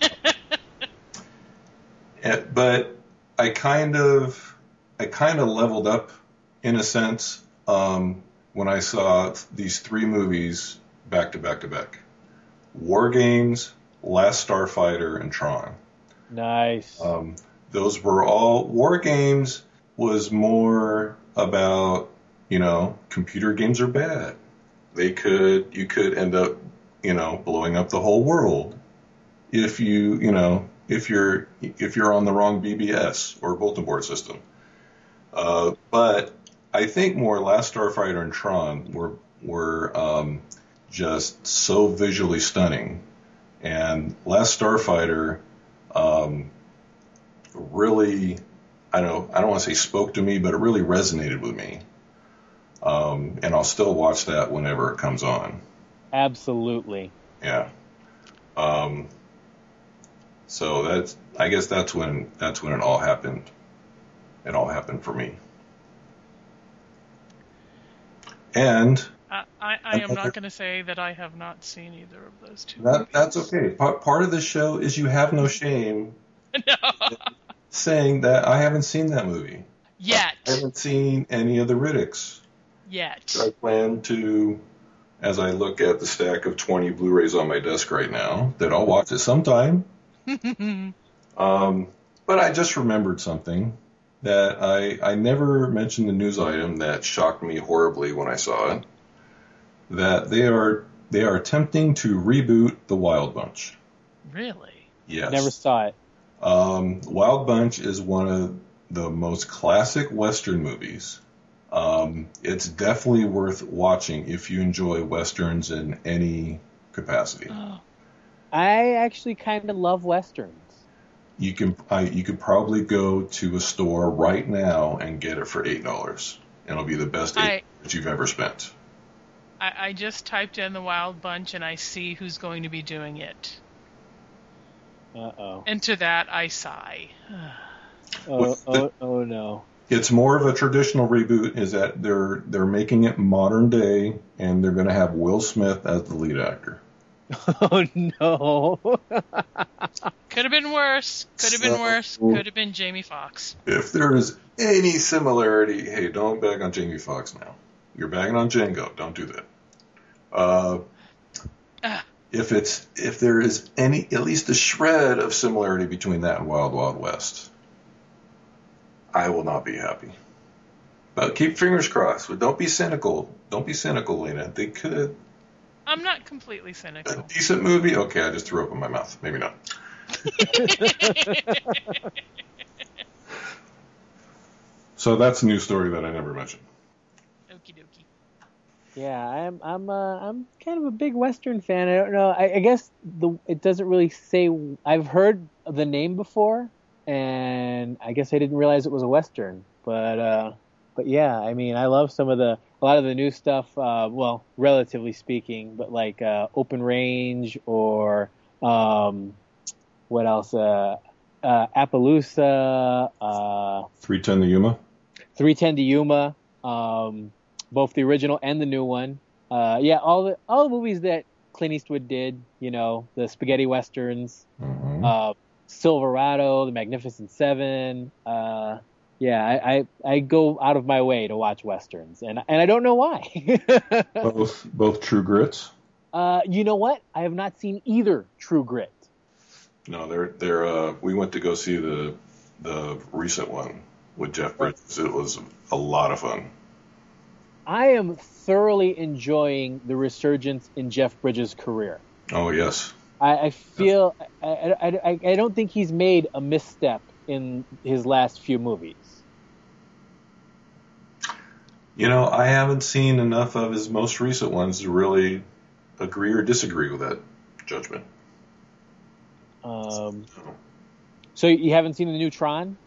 But I kind of leveled up in a sense when I saw these 3 movies back to back to back: War Games, Last Starfighter, and Tron. Nice. Those were all War Games was more about, computer games are bad. You could end up, blowing up the whole world if if you're on the wrong BBS or bulletin board system. But I think more Last Starfighter and Tron were just so visually stunning, and Last Starfighter really, I don't want to say spoke to me, but it really resonated with me. And I'll still watch that whenever it comes on. Absolutely. Yeah. So I guess that's when it all happened. It all happened for me. And I am not going to say that I have not seen either of those 2 that's okay. Part of the show is you have no shame No. saying that I haven't seen that movie. Yet. I haven't seen any of the Riddicks. Yet. I plan to, as I look at the stack of 20 Blu-rays on my desk right now, that I'll watch it sometime. But I just remembered something that I never mentioned the news item that shocked me horribly when I saw it. That they are attempting to reboot The Wild Bunch. Really? Yes. Never saw it. Wild Bunch is one of the most classic Western movies. It's definitely worth watching if you enjoy Westerns in any capacity. Oh. I actually kind of love Westerns. You could probably go to a store right now and get it for $8. It'll be the best $8 that you've ever spent. I just typed in The Wild Bunch and I see who's going to be doing it. Uh-oh. And to that I sigh. Oh no. It's more of a traditional reboot, is that they're making it modern day, and they're going to have Will Smith as the lead actor. Oh no. Could have been worse. Could have been worse. Could have been Jamie Foxx. If there is any similarity, hey, don't bag on Jamie Foxx now. You're bagging on Django. Don't do that. If there is at least a shred of similarity between that and Wild Wild West, I will not be happy. But keep fingers crossed. But don't be cynical. Don't be cynical, Lena. They could. I'm not completely A cynical. decent movie? Okay, I just threw up in my mouth. Maybe not. So that's a news story that I never mentioned. Okie dokie. Yeah, I'm kind of a big Western fan. I don't know. I guess it doesn't really say. I've heard the name before, and I guess I didn't realize it was a Western. But yeah, I mean, I love a lot of the new stuff. Well, relatively speaking, but like Open Range or what else? Appaloosa. 310 to Yuma. 310 to Yuma. Both the original and the new one. Yeah, all the movies that Clint Eastwood did. You know, the spaghetti westerns. Mm-hmm. Silverado, The Magnificent Seven. Yeah, I go out of my way to watch westerns, and I don't know why. Both True Grits. You know what? I have not seen either True Grit. No, they're. We went to go see the recent one with Jeff Bridges. It was a lot of fun. I am thoroughly enjoying the resurgence in Jeff Bridges' career. Oh yes. I feel I don't think he's made a misstep in his last few movies. You know, I haven't seen enough of his most recent ones to really agree or disagree with that judgment. So you haven't seen the new Tron?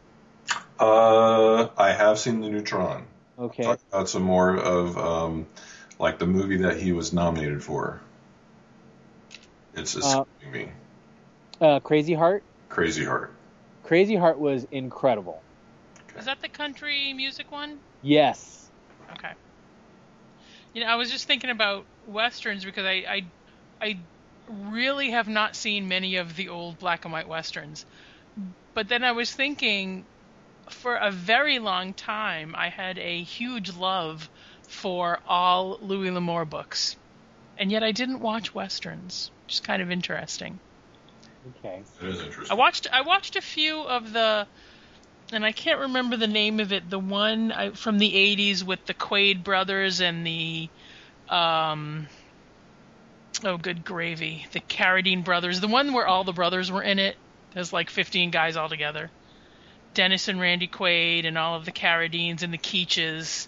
I have seen the new Tron. Okay. Talk about some more of like the movie that he was nominated for. It's escaping me. Crazy Heart? Crazy Heart. Crazy Heart was incredible. Is that the country music one? Yes. Okay. You know, I was just thinking about westerns because I really have not seen many of the old black and white westerns. But then I was thinking, for a very long time, I had a huge love for all Louis L'Amour books. And yet I didn't watch westerns, which is kind of interesting. Okay. It is interesting. I watched a few of the, and I can't remember the name of it, the one from the 80s with the Quaid brothers and the, oh good gravy, the Carradine brothers, the one where all the brothers were in it. There's like 15 guys all together. Dennis and Randy Quaid and all of the Carradines and the Keaches.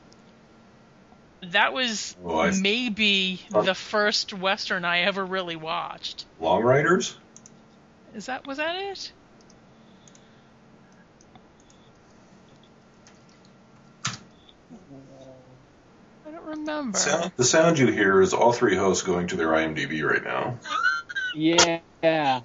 That was maybe the first Western I ever really watched. Long Riders? Was that it? I don't remember. The sound you hear is all three hosts going to their IMDb right now. Yeah.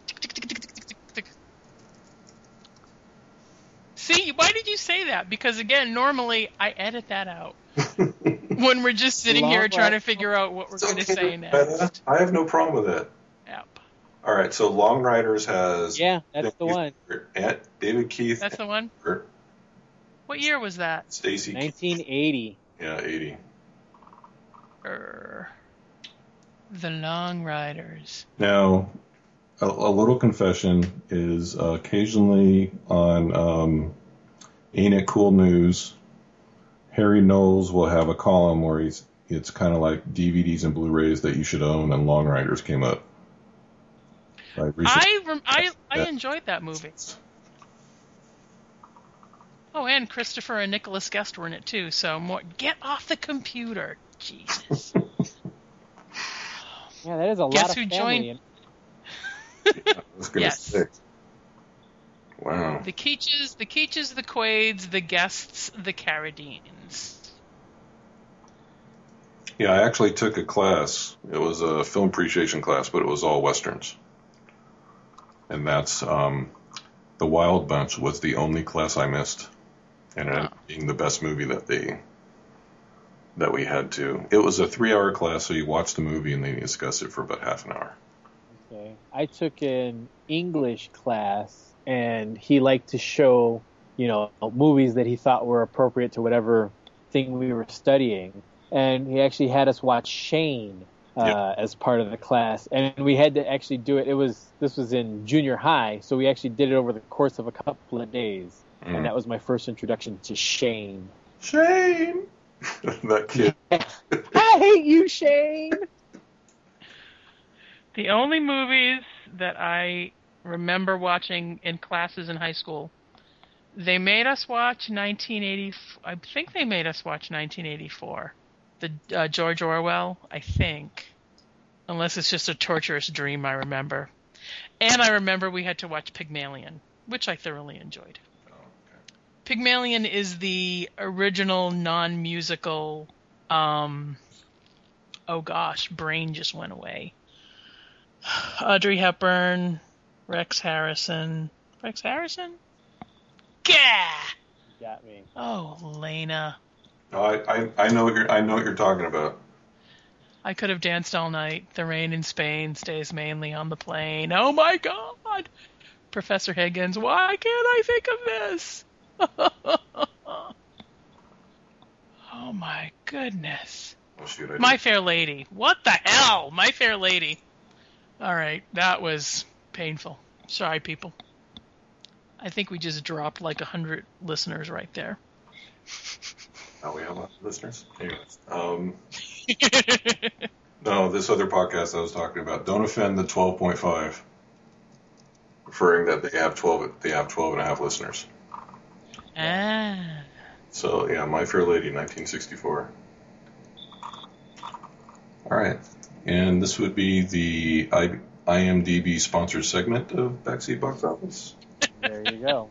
See, why did you say that? Because again, normally I edit that out. When we're just sitting here trying to figure out what we're going to say next. I have no problem with that. Yep. All right, so Long Riders has... Yeah, that's the one. David Keith. That's the one? What year was that? Stacy 1980. Yeah, 80. The Long Riders. Now, a little confession is occasionally on Ain't It Cool News, Harry Knowles will have a column where it's kind of like DVDs and Blu-rays that you should own, and Long Riders came up. I enjoyed that movie. Oh, and Christopher and Nicholas Guest were in it too. So more. Get off the computer, Jesus. Yeah, that is a Guess lot of who family. I was gonna say. Wow. The Keaches, the Quaids, the Guests, the Carradines. Yeah, I actually took a class. It was a film appreciation class, but it was all westerns. And that's The Wild Bunch was the only class I missed, and it ended up being the best movie that we had to. It was a 3-hour class, so you watch the movie and then you discuss it for about half an hour. Okay. I took an English class, and he liked to show, movies that he thought were appropriate to whatever thing we were studying. And he actually had us watch Shane as part of the class, and we had to actually do it. This was in junior high, so we actually did it over the course of a couple of days. and that was my first introduction to Shane. Shane! That kid. I hate you, Shane! The only movies that I remember watching in classes in high school, they made us watch 1980. I think they made us watch 1984, the George Orwell. I think, unless it's just a torturous dream. I remember, and I remember we had to watch Pygmalion, which I thoroughly enjoyed. Oh, okay. Pygmalion is the original non-musical. Oh gosh, brain just went away. Audrey Hepburn, Rex Harrison. Rex Harrison? Gah! Got me. Oh, Lena. Oh, I know what you're talking about. I could have danced all night. The rain in Spain stays mainly on the plain. Oh my God! Professor Higgins, why can't I think of this? Oh my goodness. Oh shoot! My Fair Lady. What the hell? My Fair Lady. All right, that was painful. Sorry, people. I think we just dropped like 100 listeners right there. Oh, we have listeners? Anyways. No, this other podcast I was talking about, don't offend the 12.5, referring that they have 12 and a half listeners. Ah. So, yeah, My Fair Lady, 1964. All right. And this would be the IMDb sponsored segment of Backseat Box Office. There you go.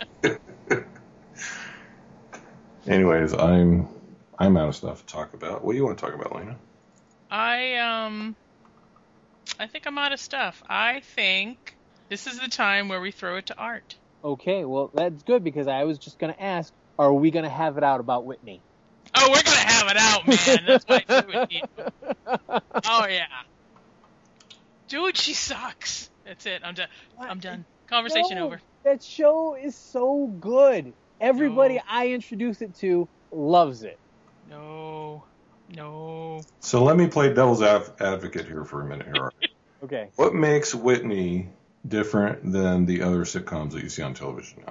Anyways, I'm out of stuff to talk about. What do you want to talk about, Lena? I think I'm out of stuff. I think this is the time where we throw it to Art. Okay, well, that's good because I was just going to ask, are we going to have it out about Whitney? Oh, we're going to have it out, man. That's why I threw it to you. Oh, yeah. Dude, she sucks. That's it. I'm done. I'm done. Conversation over. That show is so good. Everybody I introduce it to loves it. No. So let me play devil's advocate here for a minute here. Okay. What makes Whitney different than the other sitcoms that you see on television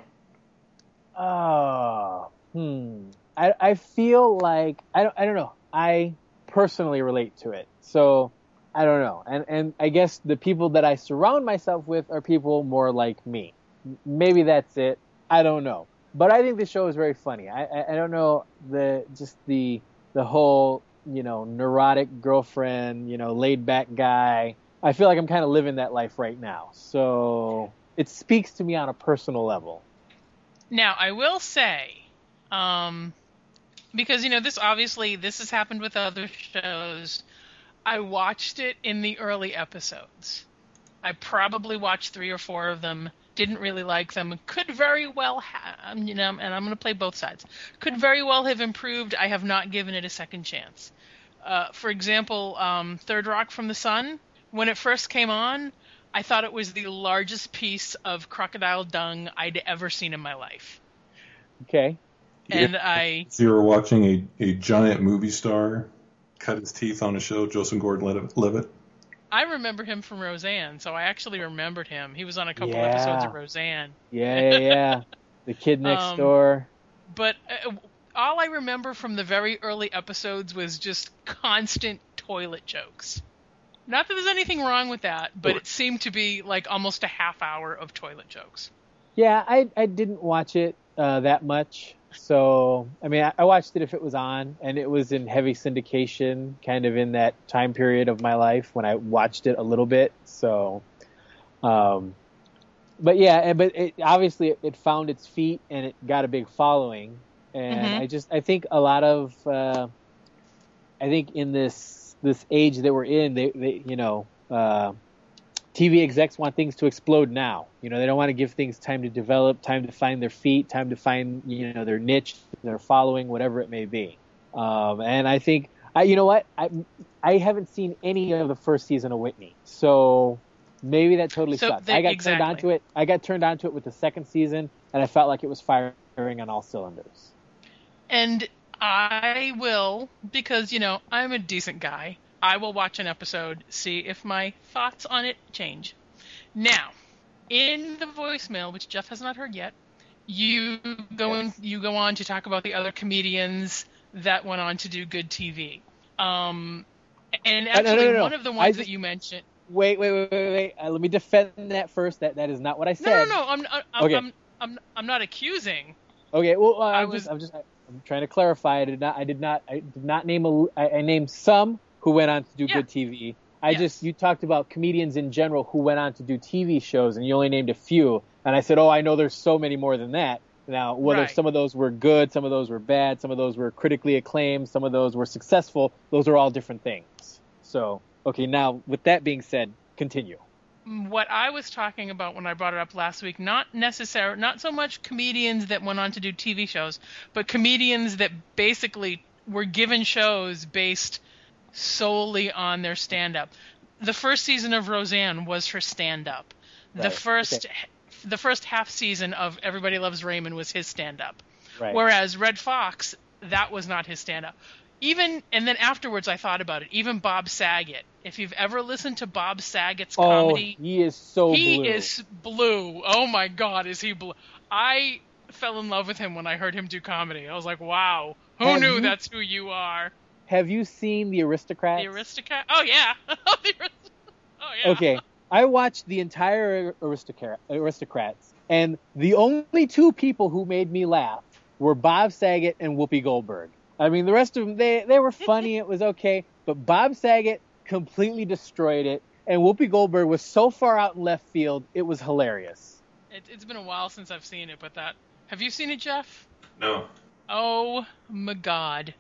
now? I feel like I don't know. I personally relate to it, so I don't know. And I guess the people that I surround myself with are people more like me. Maybe that's it. I don't know. But I think the show is very funny. I don't know the whole, neurotic girlfriend, laid back guy. I feel like I'm kind of living that life right now. So it speaks to me on a personal level. Now, I will say, because, this has happened with other shows. I watched it in the early episodes. I probably watched 3 or 4 of them. Didn't really like them. Could very well have, and I'm going to play both sides. Could very well have improved. I have not given it a second chance. For example, Third Rock from the Sun, when it first came on, I thought it was the largest piece of crocodile dung I'd ever seen in my life. Okay. And So you were watching a giant movie star cut his teeth on a show, Joseph Gordon-Levitt? I remember him from Roseanne, so I actually remembered him. He was on a couple episodes of Roseanne. Yeah. The kid next door. But all I remember from the very early episodes was just constant toilet jokes. Not that there's anything wrong with that, but it seemed to be like almost a half hour of toilet jokes. Yeah, I didn't watch it that much. So, I mean, I watched it if it was on, and it was in heavy syndication, kind of in that time period of my life when I watched it a little bit. So, but obviously it found its feet and it got a big following. And I think a lot of, I think in this age that we're in, they TV execs want things to explode now. They don't want to give things time to develop, time to find their feet, time to find, their niche, their following, whatever it may be. And I think, I haven't seen any of the first season of Whitney. So maybe that totally sucks. I got turned on to it. I got turned on to it with the second season, and I felt like it was firing on all cylinders. And I will, because, I'm a decent guy. I will watch an episode, see if my thoughts on it change. Now, in the voicemail, which Jeff has not heard yet, you go on to talk about the other comedians that went on to do good TV. And actually, no. one of the ones that you mentioned. Wait. Let me defend that first. That is not what I said. No. I'm not accusing. Okay. Well, I'm trying to clarify. I did not name I named some who went on to do good TV. You talked about comedians in general who went on to do TV shows, and you only named a few. And I said, I know there's so many more than that. Now, whether some of those were good, some of those were bad, some of those were critically acclaimed, some of those were successful, those are all different things. So, okay, now, with that being said, continue. What I was talking about when I brought it up last week, not so much comedians that went on to do TV shows, but comedians that basically were given shows based solely on their stand-up. The first season of Roseanne was her stand-up. Right. The first half season of Everybody Loves Raymond was his stand-up. Right. Whereas Red Fox, that was not his stand-up. And then afterwards I thought about it. Even Bob Saget. If you've ever listened to Bob Saget's comedy, he is so blue. He is blue. Oh my God, is he blue? I fell in love with him when I heard him do comedy. I was like, wow, who knew that's who you are? Have you seen The Aristocrats? The Aristocrats? Oh yeah. Oh yeah. Okay. I watched the entire Aristocrats, and the only two people who made me laugh were Bob Saget and Whoopi Goldberg. I mean, the rest of them, they were funny, it was okay, but Bob Saget completely destroyed it, and Whoopi Goldberg was so far out in left field, it was hilarious. It's been a while since I've seen it, but have you seen it, Jeff? No. Oh my God.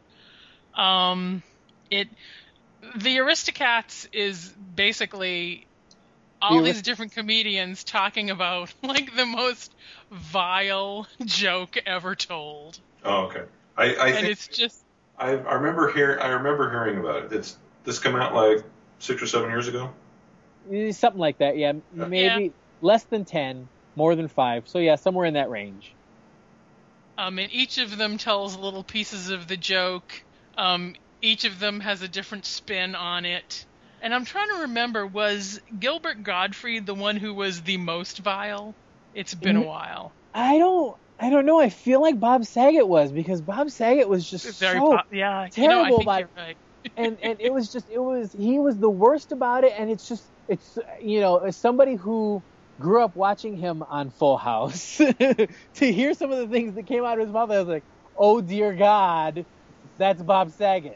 The Aristocats is basically all these different comedians talking about like the most vile joke ever told. Oh, okay. I think it's just. I remember hearing about it. Did this come out like 6 or 7 years ago? Something like that. Yeah, maybe less than 10, more than 5. So yeah, somewhere in that range. And each of them tells little pieces of the joke. Each of them has a different spin on it. And I'm trying to remember, was Gilbert Gottfried the one who was the most vile? It's been a while. I don't know. I feel like Bob Saget was, because Bob Saget was just terrible I think about it. You're right. and he was the worst about it. And it's as somebody who grew up watching him on Full House, to hear some of the things that came out of his mouth, I was like, oh dear God, that's Bob Saget.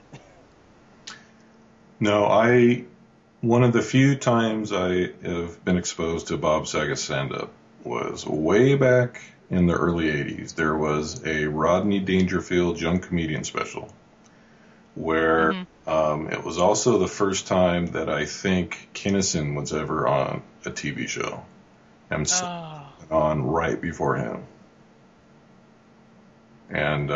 No, one of the few times I have been exposed to Bob Saget stand-up was way back in the early 80s. There was a Rodney Dangerfield Young Comedian special where it was also the first time that I think Kinnison was ever on a TV show. And on right before him. And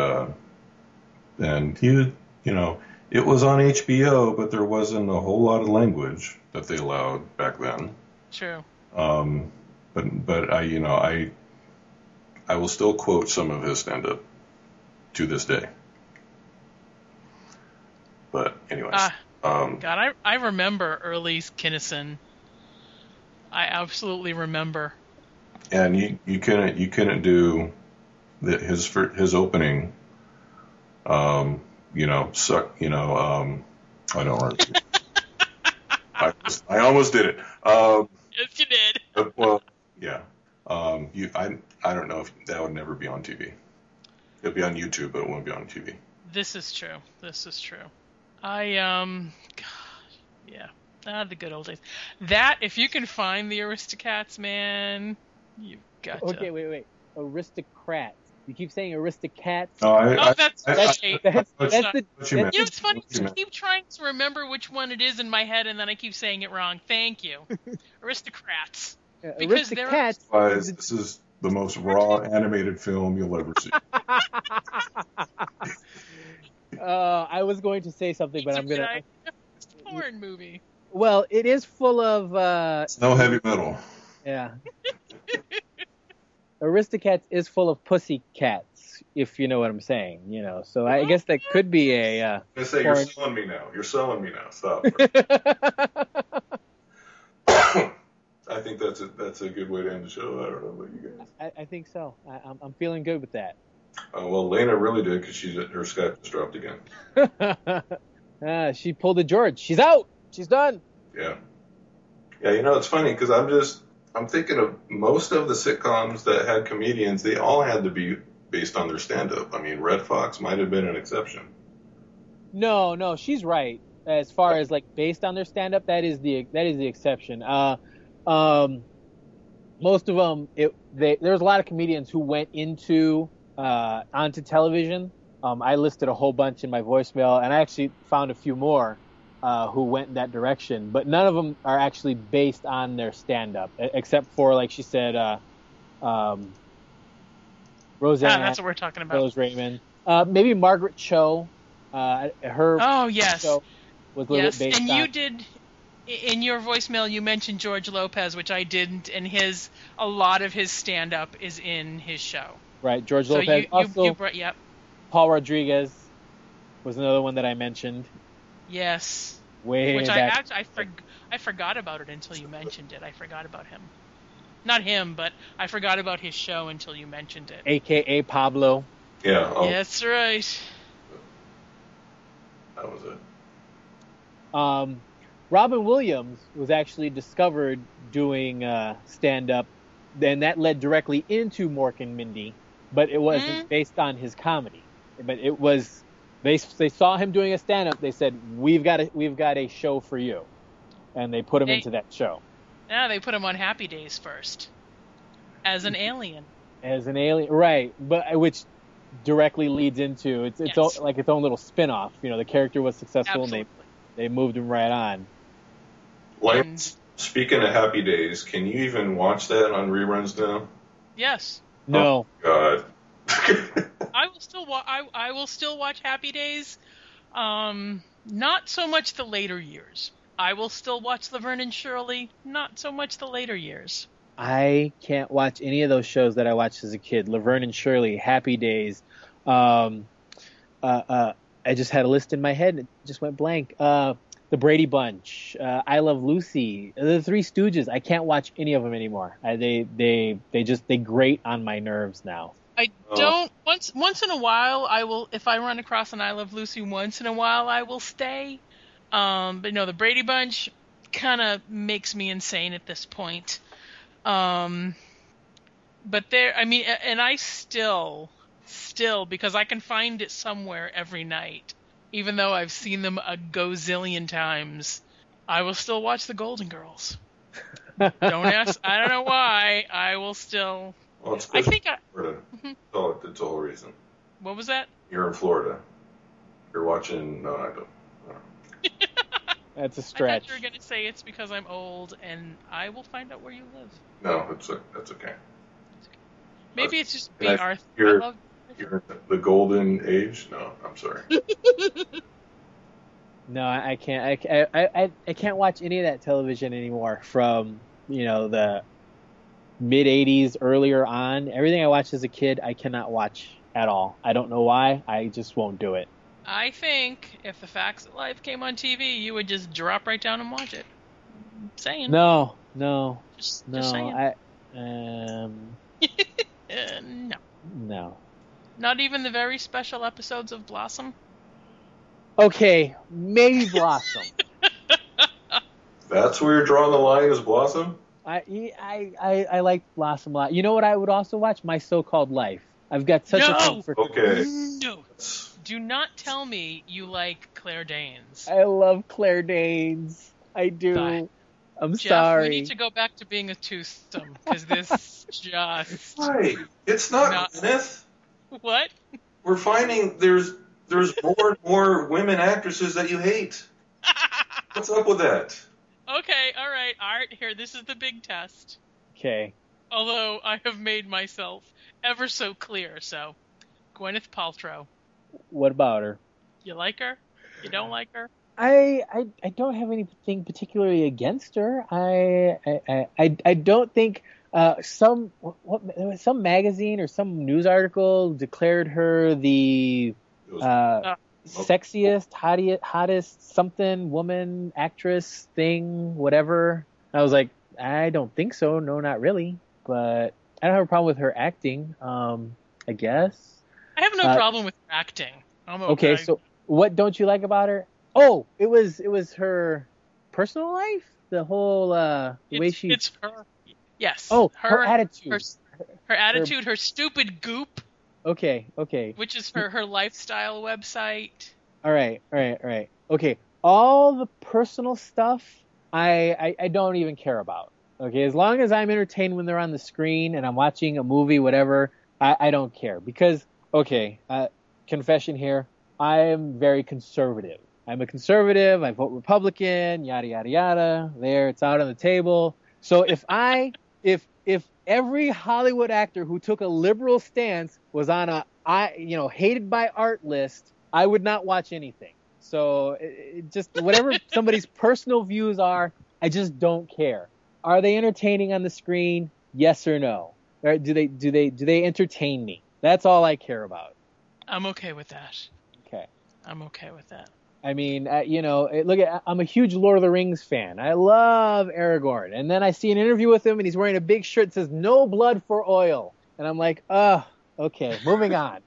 he, it was on HBO, but there wasn't a whole lot of language that they allowed back then. True. But I will still quote some of his stand-up to this day. But anyways, God, I remember early Kinnison. I absolutely remember. And you couldn't do his opening. I don't remember. I almost did it. Yes, you did. Well, yeah. I don't know if that would never be on TV. It'll be on YouTube, but it won't be on TV. This is true. The good old days. That, if you can find the Aristocats, man, you've got to. Okay, wait. Aristocrats. You keep saying Aristocats. That's right. That's it's funny. I keep trying to remember which one it is in my head, and then I keep saying it wrong. Thank you. Aristocrats. Because Aristocats. This is the most raw animated film you'll ever see. I was going to say something, but I'm going to... It's a porn movie. Well, it is full of... no heavy metal. Yeah. Aristocats is full of pussy cats, if you know what I'm saying, So I guess that could be a... I say, you're selling me now. Stop. I think that's a good way to end the show. I don't know about you guys. I think so. I'm feeling good with that. Well, Lena really did because her Skype just dropped again. She pulled a George. She's out. She's done. Yeah. Yeah, it's funny because I'm thinking of most of the sitcoms that had comedians, they all had to be based on their stand-up. I mean, Red Fox might have been an exception. No, she's right. As far as like based on their stand-up, that is the exception. Most of them, there's a lot of comedians who went onto television. I listed a whole bunch in my voicemail, and I actually found a few more who went in that direction. But none of them are actually based on their stand-up, except for, like she said, Roseanne. That's what we're talking about. Rose Raymond. Maybe Margaret Cho. Her show was a little bit based and on... you did... In your voicemail, you mentioned George Lopez, which I didn't, and a lot of his stand-up is in his show. Right, George So Lopez. Also, yep. Paul Rodriguez was another one that I mentioned. Yes. Way back. I forgot about it until you mentioned it. I forgot about him. Not him, but I forgot about his show until you mentioned it. AKA Pablo. Yeah. That's right. That was it. Robin Williams was actually discovered doing stand-up, and that led directly into Mork and Mindy, but it wasn't based on his comedy. But it was they saw him doing a stand-up. They said, "We've got a show for you," and they put him into that show. Yeah, they put him on Happy Days first as an alien. As an alien, right? But which directly leads into its own little spin-off. The character was successful, Absolutely. and they moved him right on. Speaking of Happy Days, can you even watch that on reruns now? Yes. No. Oh, God. I will still watch Happy Days. Not so much the later years. I will still watch Laverne and Shirley. Not so much the later years. I can't watch any of those shows that I watched as a kid. Laverne and Shirley, Happy Days. I just had a list in my head and it just went blank. The Brady Bunch, I Love Lucy, The Three Stooges. I can't watch any of them anymore. They grate on my nerves now. I don't. Once in a while, I will. If I run across an I Love Lucy, once in a while, I will stay. But no, the Brady Bunch kind of makes me insane at this point. But and I still, because I can find it somewhere every night. Even though I've seen them a gazillion times, I will still watch the Golden Girls. Don't ask. I don't know why. I will still. Well, it's I think Florida. That's the whole reason. What was that? You're in Florida. You're watching. No, I don't. That's a I stretch. thought you were going to say it's because I'm old, and I will find out where you live. No, that's okay. Maybe it's just And our. You're in the golden age. No, I'm sorry. No, I can't. I can't watch any of that television anymore from the mid '80s earlier on. Everything I watched as a kid, I cannot watch at all. I don't know why. I just won't do it. I think if The Facts of Life came on TV, you would just drop right down and watch it. I'm saying. No. Just saying. No. No. Not even the very special episodes of Blossom? Okay, maybe Blossom. That's where you're drawing the line, is Blossom? I like Blossom a lot. You know what I would also watch? My So-Called Life. I've got such a thing for... Okay. No. Do not tell me you like Claire Danes. I love Claire Danes. I do. Bye. I'm Jeff, sorry. we need to go back to being a twosome, because this just... Right. It's not Gwyneth. What? We're finding there's more and more women actresses that you hate. What's up with that? Okay, all right, Art, here, this is the big test. Okay. Although I have made myself ever so clear, so... Gwyneth Paltrow. What about her? You like her? You don't like her? I don't have anything particularly against her. I don't think some magazine or some news article declared her the sexiest, hottest something woman, actress, thing, whatever. I was like, I don't think so. No, not really. But I don't have a problem with her acting. I guess. I have no problem with her acting. I'm Okay, so what don't you like about her? Oh, it was her personal life. The whole the way she. It's her. Yes. Oh, her attitude. Her attitude. Her stupid goop. Okay. Which is her lifestyle website. All right. Okay, all the personal stuff I don't even care about. Okay, as long as I'm entertained when they're on the screen and I'm watching a movie, whatever, I don't care. Because, okay, confession here, I am very conservative. I'm a conservative, I vote Republican, yada, yada, yada. There, it's out on the table. So if every Hollywood actor who took a liberal stance was on a hated by art list, I would not watch anything. So it just whatever somebody's personal views are, I just don't care. Are they entertaining on the screen? Yes or no? Or do they entertain me? That's all I care about. I'm okay with that. Okay. I'm okay with that. I mean, I'm a huge Lord of the Rings fan. I love Aragorn. And then I see an interview with him and he's wearing a big shirt that says "No blood for oil." And I'm like, okay, moving on.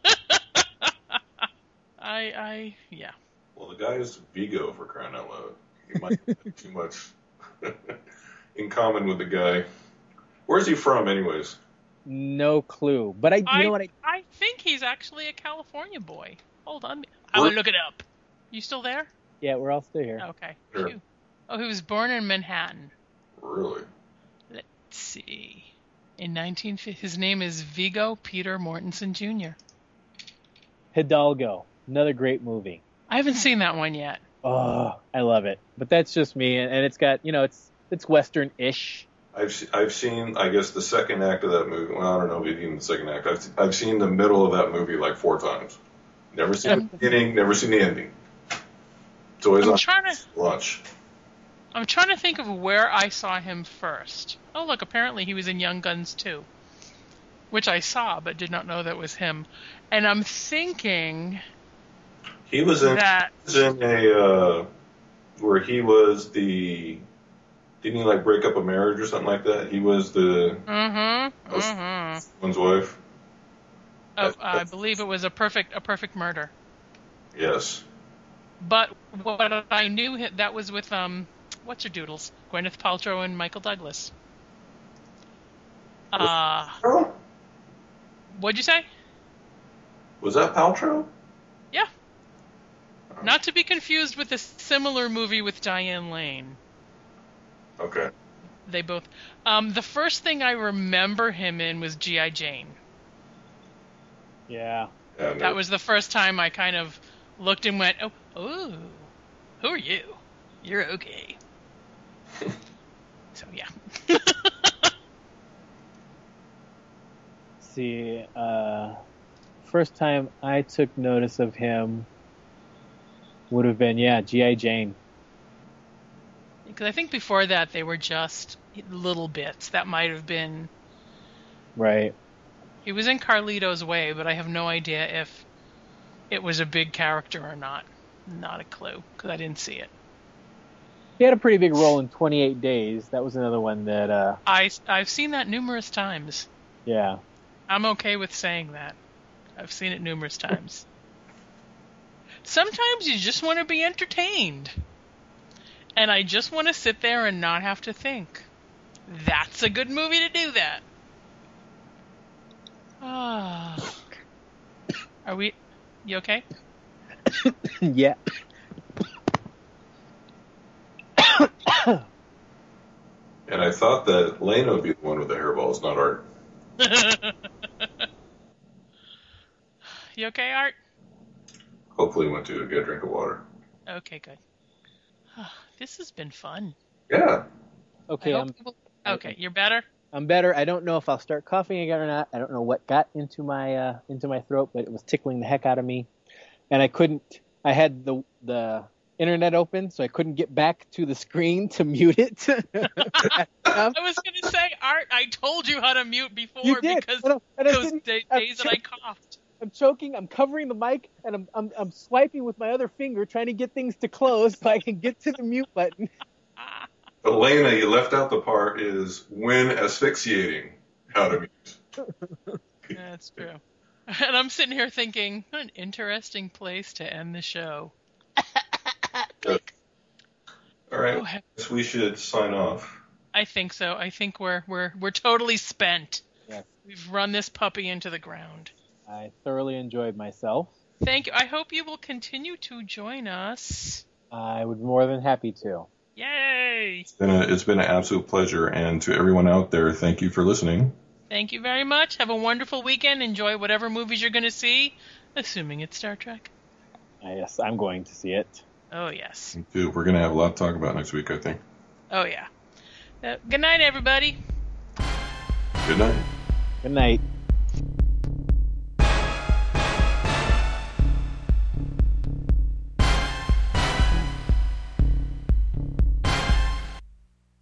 Yeah. Well, the guy is Vigo, for crying out loud. He might have too much in common with the guy. Where's he from, anyways? No clue. But I think he's actually a California boy. Hold on. I will look it up. You still there? Yeah, we're all still here. Okay. Sure. Oh, he was born in Manhattan. Really? Let's see. In 1950, his name is Viggo Peter Mortensen Jr. Hidalgo, another great movie. I haven't seen that one yet. Oh, I love it. But that's just me, and it's got, it's Western-ish. I've seen, I guess, the second act of that movie. Well, I don't know if even the second act. I've seen the middle of that movie like 4 times. Never seen the beginning, never seen the ending. It's always on lunch. I'm trying to think of where I saw him first. Oh, look, apparently he was in Young Guns 2, which I saw but did not know that was him. And I'm thinking he was in a where he was the. Didn't he like break up a marriage or something like that? He was the one's wife. Oh, I believe it was a perfect murder. Yes. But what I knew that was with what's her doodles? Gwyneth Paltrow and Michael Douglas. What'd you say? Was that Paltrow? Yeah. Not to be confused with a similar movie with Diane Lane. Okay. They both. The first thing I remember him in was G.I. Jane. Yeah. That was the first time I kind of looked and went, oh, who are you? You're okay. So, yeah. See, first time I took notice of him would have been, G.I. Jane. Because I think before that they were just little bits. That might have been... Right. He was in Carlito's Way, but I have no idea if it was a big character or not. Not a clue, because I didn't see it. He had a pretty big role in 28 Days. That was another one that... I've seen that numerous times. Yeah. I'm okay with saying that. I've seen it numerous times. Sometimes you just want to be entertained. And I just want to sit there and not have to think. That's a good movie to do that. Are we... You okay? Yeah. And I thought that Lena would be the one with the hairballs, not Art. You okay, Art? Hopefully went to get a drink of water. Okay, good. This has been fun. Yeah. Okay, Okay, you're better? I'm better. I don't know if I'll start coughing again or not. I don't know what got into my throat, but it was tickling the heck out of me. And I had the internet open, so I couldn't get back to the screen to mute it. I was going to say, Art, I told you how to mute before You did. because those days that I coughed. I'm choking, I'm covering the mic, and I'm swiping with my other finger trying to get things to close so I can get to the mute button. Elena, you left out the part is when asphyxiating. How to mute. That's true. And I'm sitting here thinking, what an interesting place to end the show. Good. All right, Oh, guess we should sign off. I think so. I think we're totally spent. Yes. We've run this puppy into the ground. I thoroughly enjoyed myself. Thank you. I hope you will continue to join us. I would be more than happy to. Yay! It's been an absolute pleasure, and to everyone out there, thank you for listening. Thank you very much. Have a wonderful weekend. Enjoy whatever movies you're going to see, assuming it's Star Trek. Yes, I'm going to see it. Oh, yes. Dude, we're going to have a lot to talk about next week, I think. Oh, yeah. Good night, everybody. Good night. Good night.